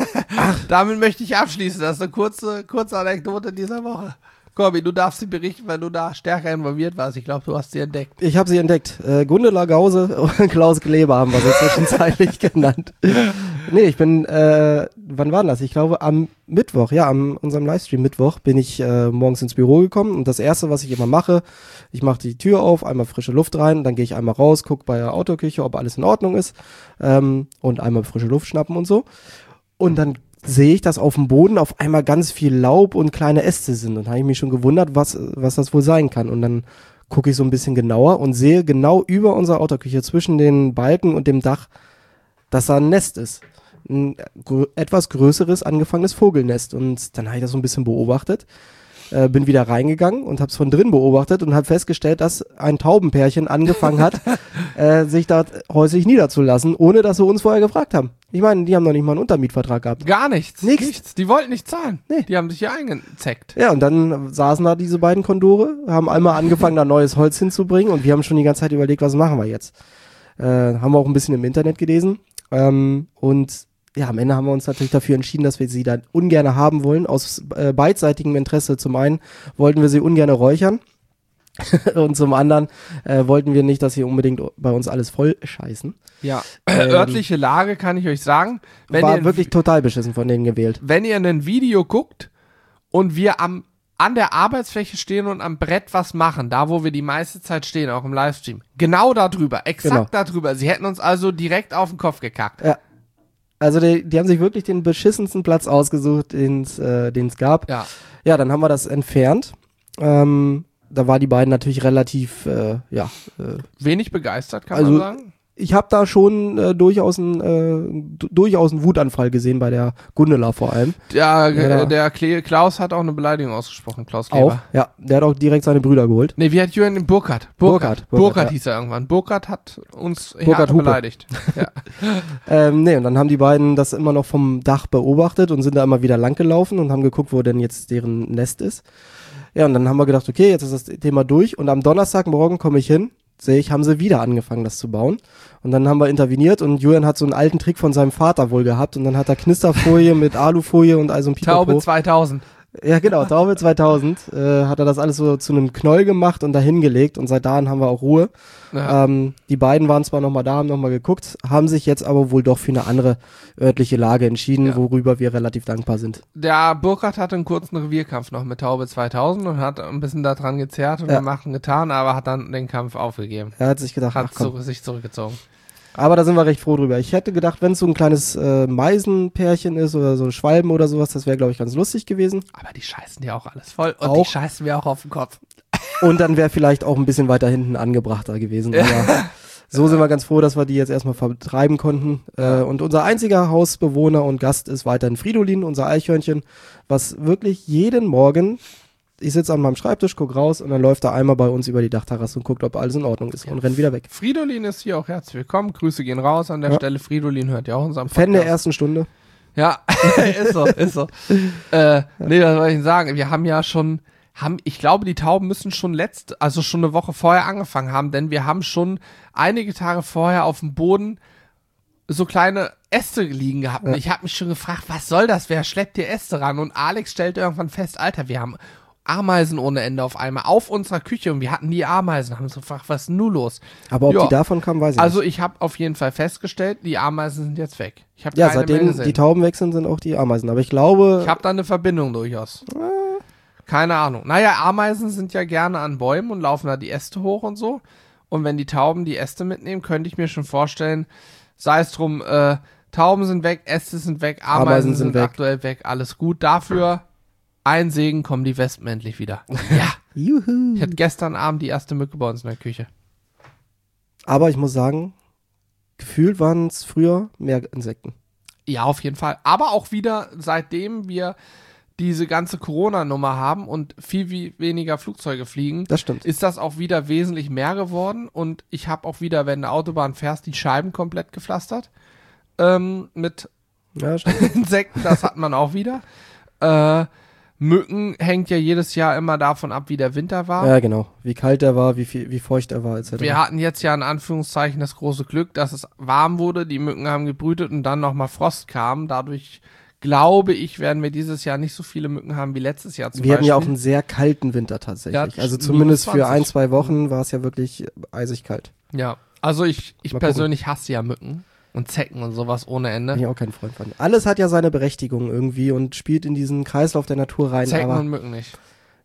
Damit möchte ich abschließen. Das ist eine kurze, kurze Anekdote dieser Woche. Corby, du darfst sie berichten, weil du da stärker involviert warst. Ich glaube, du hast sie entdeckt. Ich habe sie entdeckt. Äh, Gundela Gause und Klaus Kleber haben wir sie zwischenzeitlich genannt. Nee, ich bin, äh, wann war denn das? Ich glaube am Mittwoch, ja, am unserem Livestream Mittwoch bin ich äh, morgens ins Büro gekommen und das erste, was ich immer mache, ich mache die Tür auf, einmal frische Luft rein, dann gehe ich einmal raus, gucke bei der Autoküche, ob alles in Ordnung ist ähm, und einmal frische Luft schnappen und so. Und dann sehe ich, dass auf dem Boden auf einmal ganz viel Laub und kleine Äste sind. Und habe ich mich schon gewundert, was, was das wohl sein kann. Und dann gucke ich so ein bisschen genauer und sehe genau über unserer Autoküche zwischen den Balken und dem Dach, dass da ein Nest ist. Ein grö- etwas größeres, angefangenes Vogelnest. Und dann habe ich das so ein bisschen beobachtet. Äh, bin wieder reingegangen und habe es von drin beobachtet und habe festgestellt, dass ein Taubenpärchen angefangen hat, äh, sich dort häuslich niederzulassen, ohne dass sie uns vorher gefragt haben. Ich meine, die haben noch nicht mal einen Untermietvertrag gehabt. Gar nichts. Nichts. Die wollten nicht zahlen. Nee. Die haben sich hier eingezeckt. Ja, und dann saßen da diese beiden Kondore, haben einmal angefangen, da neues Holz hinzubringen und wir haben schon die ganze Zeit überlegt, was machen wir jetzt. Äh, haben wir auch ein bisschen im Internet gelesen ähm, und ja, am Ende haben wir uns natürlich dafür entschieden, dass wir sie dann ungern haben wollen, aus äh, beidseitigem Interesse. Zum einen wollten wir sie ungern räuchern und zum anderen äh, wollten wir nicht, dass sie unbedingt bei uns alles voll scheißen. Ja. Ähm, Örtliche Lage kann ich euch sagen. Wenn War ihr, wirklich total beschissen von denen gewählt. wenn ihr ein Video guckt und wir am an der Arbeitsfläche stehen und am Brett was machen, da wo wir die meiste Zeit stehen, auch im Livestream. Genau da drüber, exakt da drüber. Sie hätten uns also direkt auf den Kopf gekackt. Ja. Also die, die haben sich wirklich den beschissensten Platz ausgesucht, den es äh, den's gab. Ja. Ja, dann haben wir das entfernt. Ähm, da waren die beiden natürlich relativ, äh, ja. Äh, Wenig begeistert, kann Also- man sagen. ich habe da schon äh, durchaus einen äh, d- durchaus einen Wutanfall gesehen bei der Gundela vor allem. Der, Ja. äh, der Kle Klaus hat auch eine Beleidigung ausgesprochen, Klaus Kleber. Auch, ja. Der hat auch direkt seine Brüder geholt. Nee, wie hat Jürgen den Burkhardt? Burkhardt, Burkhardt, Burkhardt, ja. hieß er irgendwann. Burkhardt hat uns Burkhardt härter Hupe. beleidigt. Ja. Ähm, nee, und dann haben die beiden das immer noch vom Dach beobachtet und sind da immer wieder lang gelaufen und haben geguckt, wo denn jetzt deren Nest ist. Ja, und dann haben wir gedacht, okay, jetzt ist das Thema durch. Und am Donnerstagmorgen komme ich hin, sehe ich, haben sie wieder angefangen, das zu bauen. Und dann haben wir interveniert und Julian hat so einen alten Trick von seinem Vater wohl gehabt. Und dann hat er Knisterfolie mit Alufolie und also ein Pipapo. Taube zweitausend. Ja, genau, Taube zweitausend. Äh, hat er das alles so zu einem Knoll gemacht und da hingelegt. Und seit dahin haben wir auch Ruhe. Ja. Ähm, die beiden waren zwar nochmal da, haben nochmal geguckt, haben sich jetzt aber wohl doch für eine andere örtliche Lage entschieden, Ja. worüber wir relativ dankbar sind. Der Burkhardt hatte einen kurzen Revierkampf noch mit Taube zweitausend und hat ein bisschen da dran gezerrt und Ja. gemacht und getan, aber hat dann den Kampf aufgegeben. Er hat sich gedacht, Hat ach komm. zu, sich zurückgezogen. Aber da sind wir recht froh drüber. Ich hätte gedacht, wenn es so ein kleines äh, Meisenpärchen ist oder so ein Schwalben oder sowas, das wäre, glaube ich, ganz lustig gewesen. Aber die scheißen dir auch alles voll und Auch. die scheißen mir auch auf den Kopf. Und dann wäre vielleicht auch ein bisschen weiter hinten angebrachter gewesen. Aber so sind wir ganz froh, dass wir die jetzt erstmal vertreiben konnten. Äh, und unser einziger Hausbewohner und Gast ist weiterhin Fridolin, unser Eichhörnchen, was wirklich jeden Morgen, ich sitze an meinem Schreibtisch, guck raus und dann läuft er einmal bei uns über die Dachterrasse und guckt, ob alles in Ordnung ist und rennt wieder weg. Fridolin ist hier auch herzlich willkommen. Grüße gehen raus an der Ja. Stelle. Fridolin hört ja auch unseren Podcast. Fan der ersten Stunde. Ja, ist so, ist so. äh, nee, was soll ich denn sagen? Wir haben ja schon, haben, ich glaube, die Tauben müssen schon letzt, also schon eine Woche vorher angefangen haben, denn wir haben schon einige Tage vorher auf dem Boden so kleine Äste liegen gehabt. Und Ja. ich habe mich schon gefragt, was soll das? Wer schleppt die Äste ran? Und Alex stellte irgendwann fest, Alter, wir haben Ameisen ohne Ende auf einmal auf unserer Küche und wir hatten die Ameisen. Haben uns gefragt, was ist denn nun los? Aber ob Ja. die davon kamen, weiß ich Also nicht. ich habe auf jeden Fall festgestellt, die Ameisen sind jetzt weg. Ich habe Ja, keine mehr seitdem gesehen. die Tauben weg sind, sind auch die Ameisen. Aber ich glaube, Ich habe da eine Verbindung durchaus. Keine Ahnung. Naja, Ameisen sind ja gerne an Bäumen und laufen da die Äste hoch und so. Und wenn die Tauben die Äste mitnehmen, könnte ich mir schon vorstellen, sei es drum, äh, Tauben sind weg, Äste sind weg, Ameisen, Ameisen sind, sind weg. aktuell weg, alles gut. Dafür ein Segen, kommen die Wespen endlich wieder. Ja, juhu. ich hatte gestern Abend die erste Mücke bei uns in der Küche. Aber ich muss sagen, gefühlt waren es früher mehr Insekten. Ja, auf jeden Fall. Aber auch wieder, seitdem wir diese ganze Corona-Nummer haben und viel wie weniger Flugzeuge fliegen, Das stimmt. ist das auch wieder wesentlich mehr geworden. Und ich habe auch wieder, wenn du Autobahn fährst, die Scheiben komplett gepflastert. Ähm, mit Ja, stimmt. Insekten, das hat man auch wieder. Äh, Mücken hängt ja jedes Jahr immer davon ab, wie der Winter war. Ja, genau. Wie kalt er war, wie, viel, wie feucht er war, et cetera. Wir hatten jetzt ja in Anführungszeichen das große Glück, dass es warm wurde, die Mücken haben gebrütet und dann nochmal Frost kam. Dadurch, glaube ich, werden wir dieses Jahr nicht so viele Mücken haben wie letztes Jahr zum Wir hatten Beispiel. ja auch einen sehr kalten Winter tatsächlich. Ja, also minus zumindest für zwanzig. ein, zwei Wochen war es ja wirklich eisig kalt. Ja, also ich, ich Mal persönlich hasse ja Mücken und Zecken und sowas ohne Bin Ende. ich auch kein Freund von. Alles hat ja seine Berechtigung irgendwie und spielt in diesen Kreislauf der Natur rein. Zecken aber und Mücken nicht.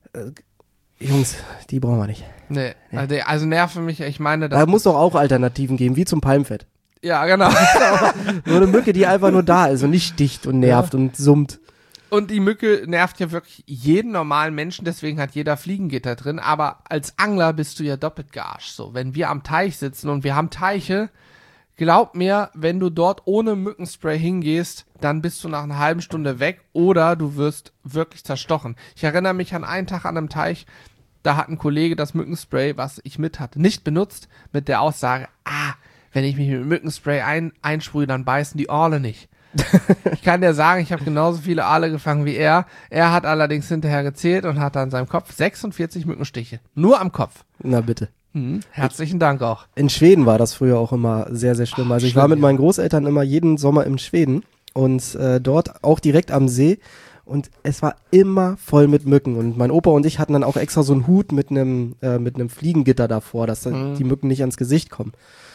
Jungs, die brauchen wir nicht. Nee, also, also nerven mich, ich meine, das Da muss doch auch Alternativen geben, wie zum Palmfett. ja, genau. Nur eine Mücke, die einfach nur da ist und nicht sticht und nervt und summt. Und die Mücke nervt ja wirklich jeden normalen Menschen, deswegen hat jeder Fliegengitter drin. Aber als Angler bist du ja doppelt gearscht. So, wenn wir am Teich sitzen und wir haben Teiche, glaub mir, wenn du dort ohne Mückenspray hingehst, dann bist du nach einer halben Stunde weg oder du wirst wirklich zerstochen. Ich erinnere mich an einen Tag an einem Teich, da hat ein Kollege das Mückenspray, was ich mit hatte, nicht benutzt, mit der Aussage, ah, wenn ich mich mit Mückenspray ein, einsprühe, dann beißen die Aale nicht. Ich kann dir sagen, ich habe genauso viele Aale gefangen wie er. Er hat allerdings hinterher gezählt und hat an seinem Kopf sechsundvierzig Mückenstiche. Nur am Kopf. Na bitte. Mhm. Herzlichen Dank auch. In Schweden war das früher auch immer sehr, sehr schlimm. Also ich schlimm, war mit ja. meinen Großeltern immer jeden Sommer in Schweden und äh, dort auch direkt am See und es war immer voll mit Mücken und mein Opa und ich hatten dann auch extra so einen Hut mit einem äh, mit einem Fliegengitter davor, dass dann Mhm. die Mücken nicht ans Gesicht kommen.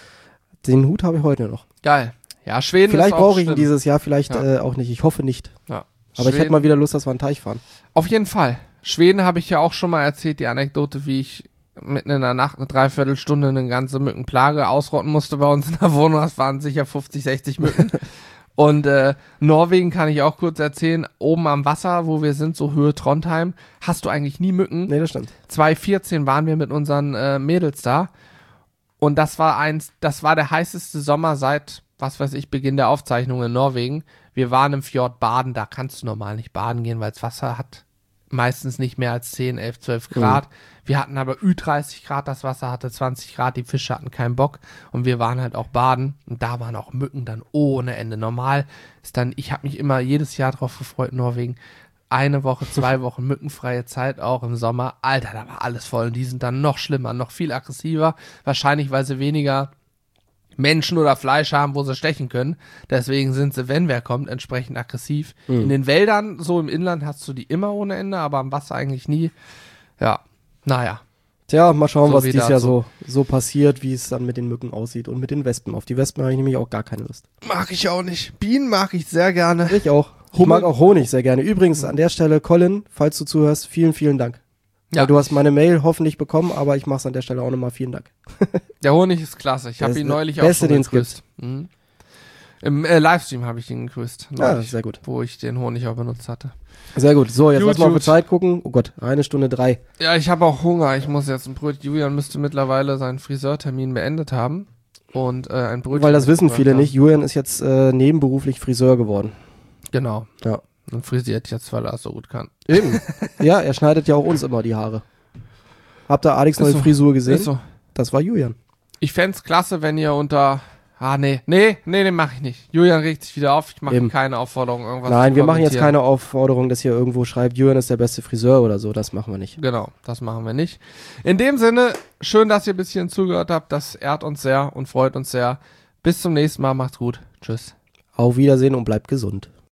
Den Hut habe ich heute noch. Geil. Ja, Schweden Vielleicht ist auch brauche ich ihn schlimm. dieses Jahr, vielleicht Ja. äh, auch nicht. Ich hoffe nicht. Ja. Aber ich hätte Schweden- mal wieder Lust, dass wir einen Teich fahren. Auf jeden Fall. Schweden habe ich ja auch schon mal erzählt, die Anekdote, wie ich mitten in der Nacht eine Dreiviertelstunde eine ganze Mückenplage ausrotten musste bei uns in der Wohnung. Das waren sicher fünfzig, sechzig Mücken. Und äh, Norwegen kann ich auch kurz erzählen. Oben am Wasser, wo wir sind, so Höhe Trondheim, hast du eigentlich nie Mücken. Nee, das stimmt. zwanzig vierzehn waren wir mit unseren äh, Mädels da. Und das war eins, das war der heißeste Sommer seit, was weiß ich, Beginn der Aufzeichnung in Norwegen. Wir waren im Fjord baden, da kannst du normal nicht baden gehen, weil das Wasser hat meistens nicht mehr als zehn, elf, zwölf Grad. Wir hatten aber Ü dreißig Grad, das Wasser hatte zwanzig Grad, die Fische hatten keinen Bock und wir waren halt auch baden und da waren auch Mücken dann ohne Ende. Normal ist dann, ich habe mich immer jedes Jahr drauf gefreut, Norwegen, eine Woche, zwei Wochen mückenfreie Zeit auch im Sommer. Alter, da war alles voll und die sind dann noch schlimmer, noch viel aggressiver, wahrscheinlich, weil sie weniger Menschen oder Fleisch haben, wo sie stechen können. Deswegen sind sie, wenn wer kommt, entsprechend aggressiv. Mhm. In den Wäldern, so im Inland, hast du die immer ohne Ende, aber am Wasser eigentlich nie. Ja, naja. Tja, mal schauen, So was wie dieses Jahr so, dazu. so passiert, wie es dann mit den Mücken aussieht und mit den Wespen. Auf die Wespen habe ich nämlich auch gar keine Lust. Mag ich auch nicht. Bienen mag ich sehr gerne. Ich auch. Ich Hummel- mag auch Honig sehr gerne. Übrigens, an der Stelle, Colin, falls du zuhörst, vielen, vielen Dank. Ja, Weil du hast meine Mail hoffentlich bekommen, aber ich mache es an der Stelle auch nochmal. Vielen Dank. der Honig ist klasse. Ich Der habe ist ihn der neulich auch Beste, schon den es gegrüßt. Mhm. Im äh, Livestream habe ich ihn gegrüßt. Ja, neulich, sehr gut. Wo ich den Honig auch benutzt hatte. Sehr gut. So, jetzt Gut, lass mal auf die gut. Zeit gucken. Oh Gott, eine Stunde drei. Ja, ich habe auch Hunger. Ich muss jetzt ein Brötchen. Julian müsste mittlerweile seinen Friseurtermin beendet haben. Und äh, ein Brötchen. Weil das wissen mitgebracht viele haben. nicht. Julian ist jetzt äh, nebenberuflich Friseur geworden. Genau. Ja. Und frisiert jetzt, weil er es so gut kann. Eben. Ja, er schneidet ja auch uns immer die Haare. Habt ihr Alex' neue so. Frisur gesehen? Ist so. Das war Julian. Ich fänd's klasse, wenn ihr unter... Ah, nee. Nee, nee, den mache ich nicht. Julian regt sich wieder auf. Ich mache Eben. keine Aufforderung, irgendwas Nein, zu wir machen jetzt kommentieren. keine Aufforderung, dass hier irgendwo schreibt, Julian ist der beste Friseur oder so. Das machen wir nicht. Genau, das machen wir nicht. In dem Sinne, schön, dass ihr ein bisschen zugehört habt. Das ehrt uns sehr und freut uns sehr. Bis zum nächsten Mal. Macht's gut. Tschüss. Auf Wiedersehen und bleibt gesund.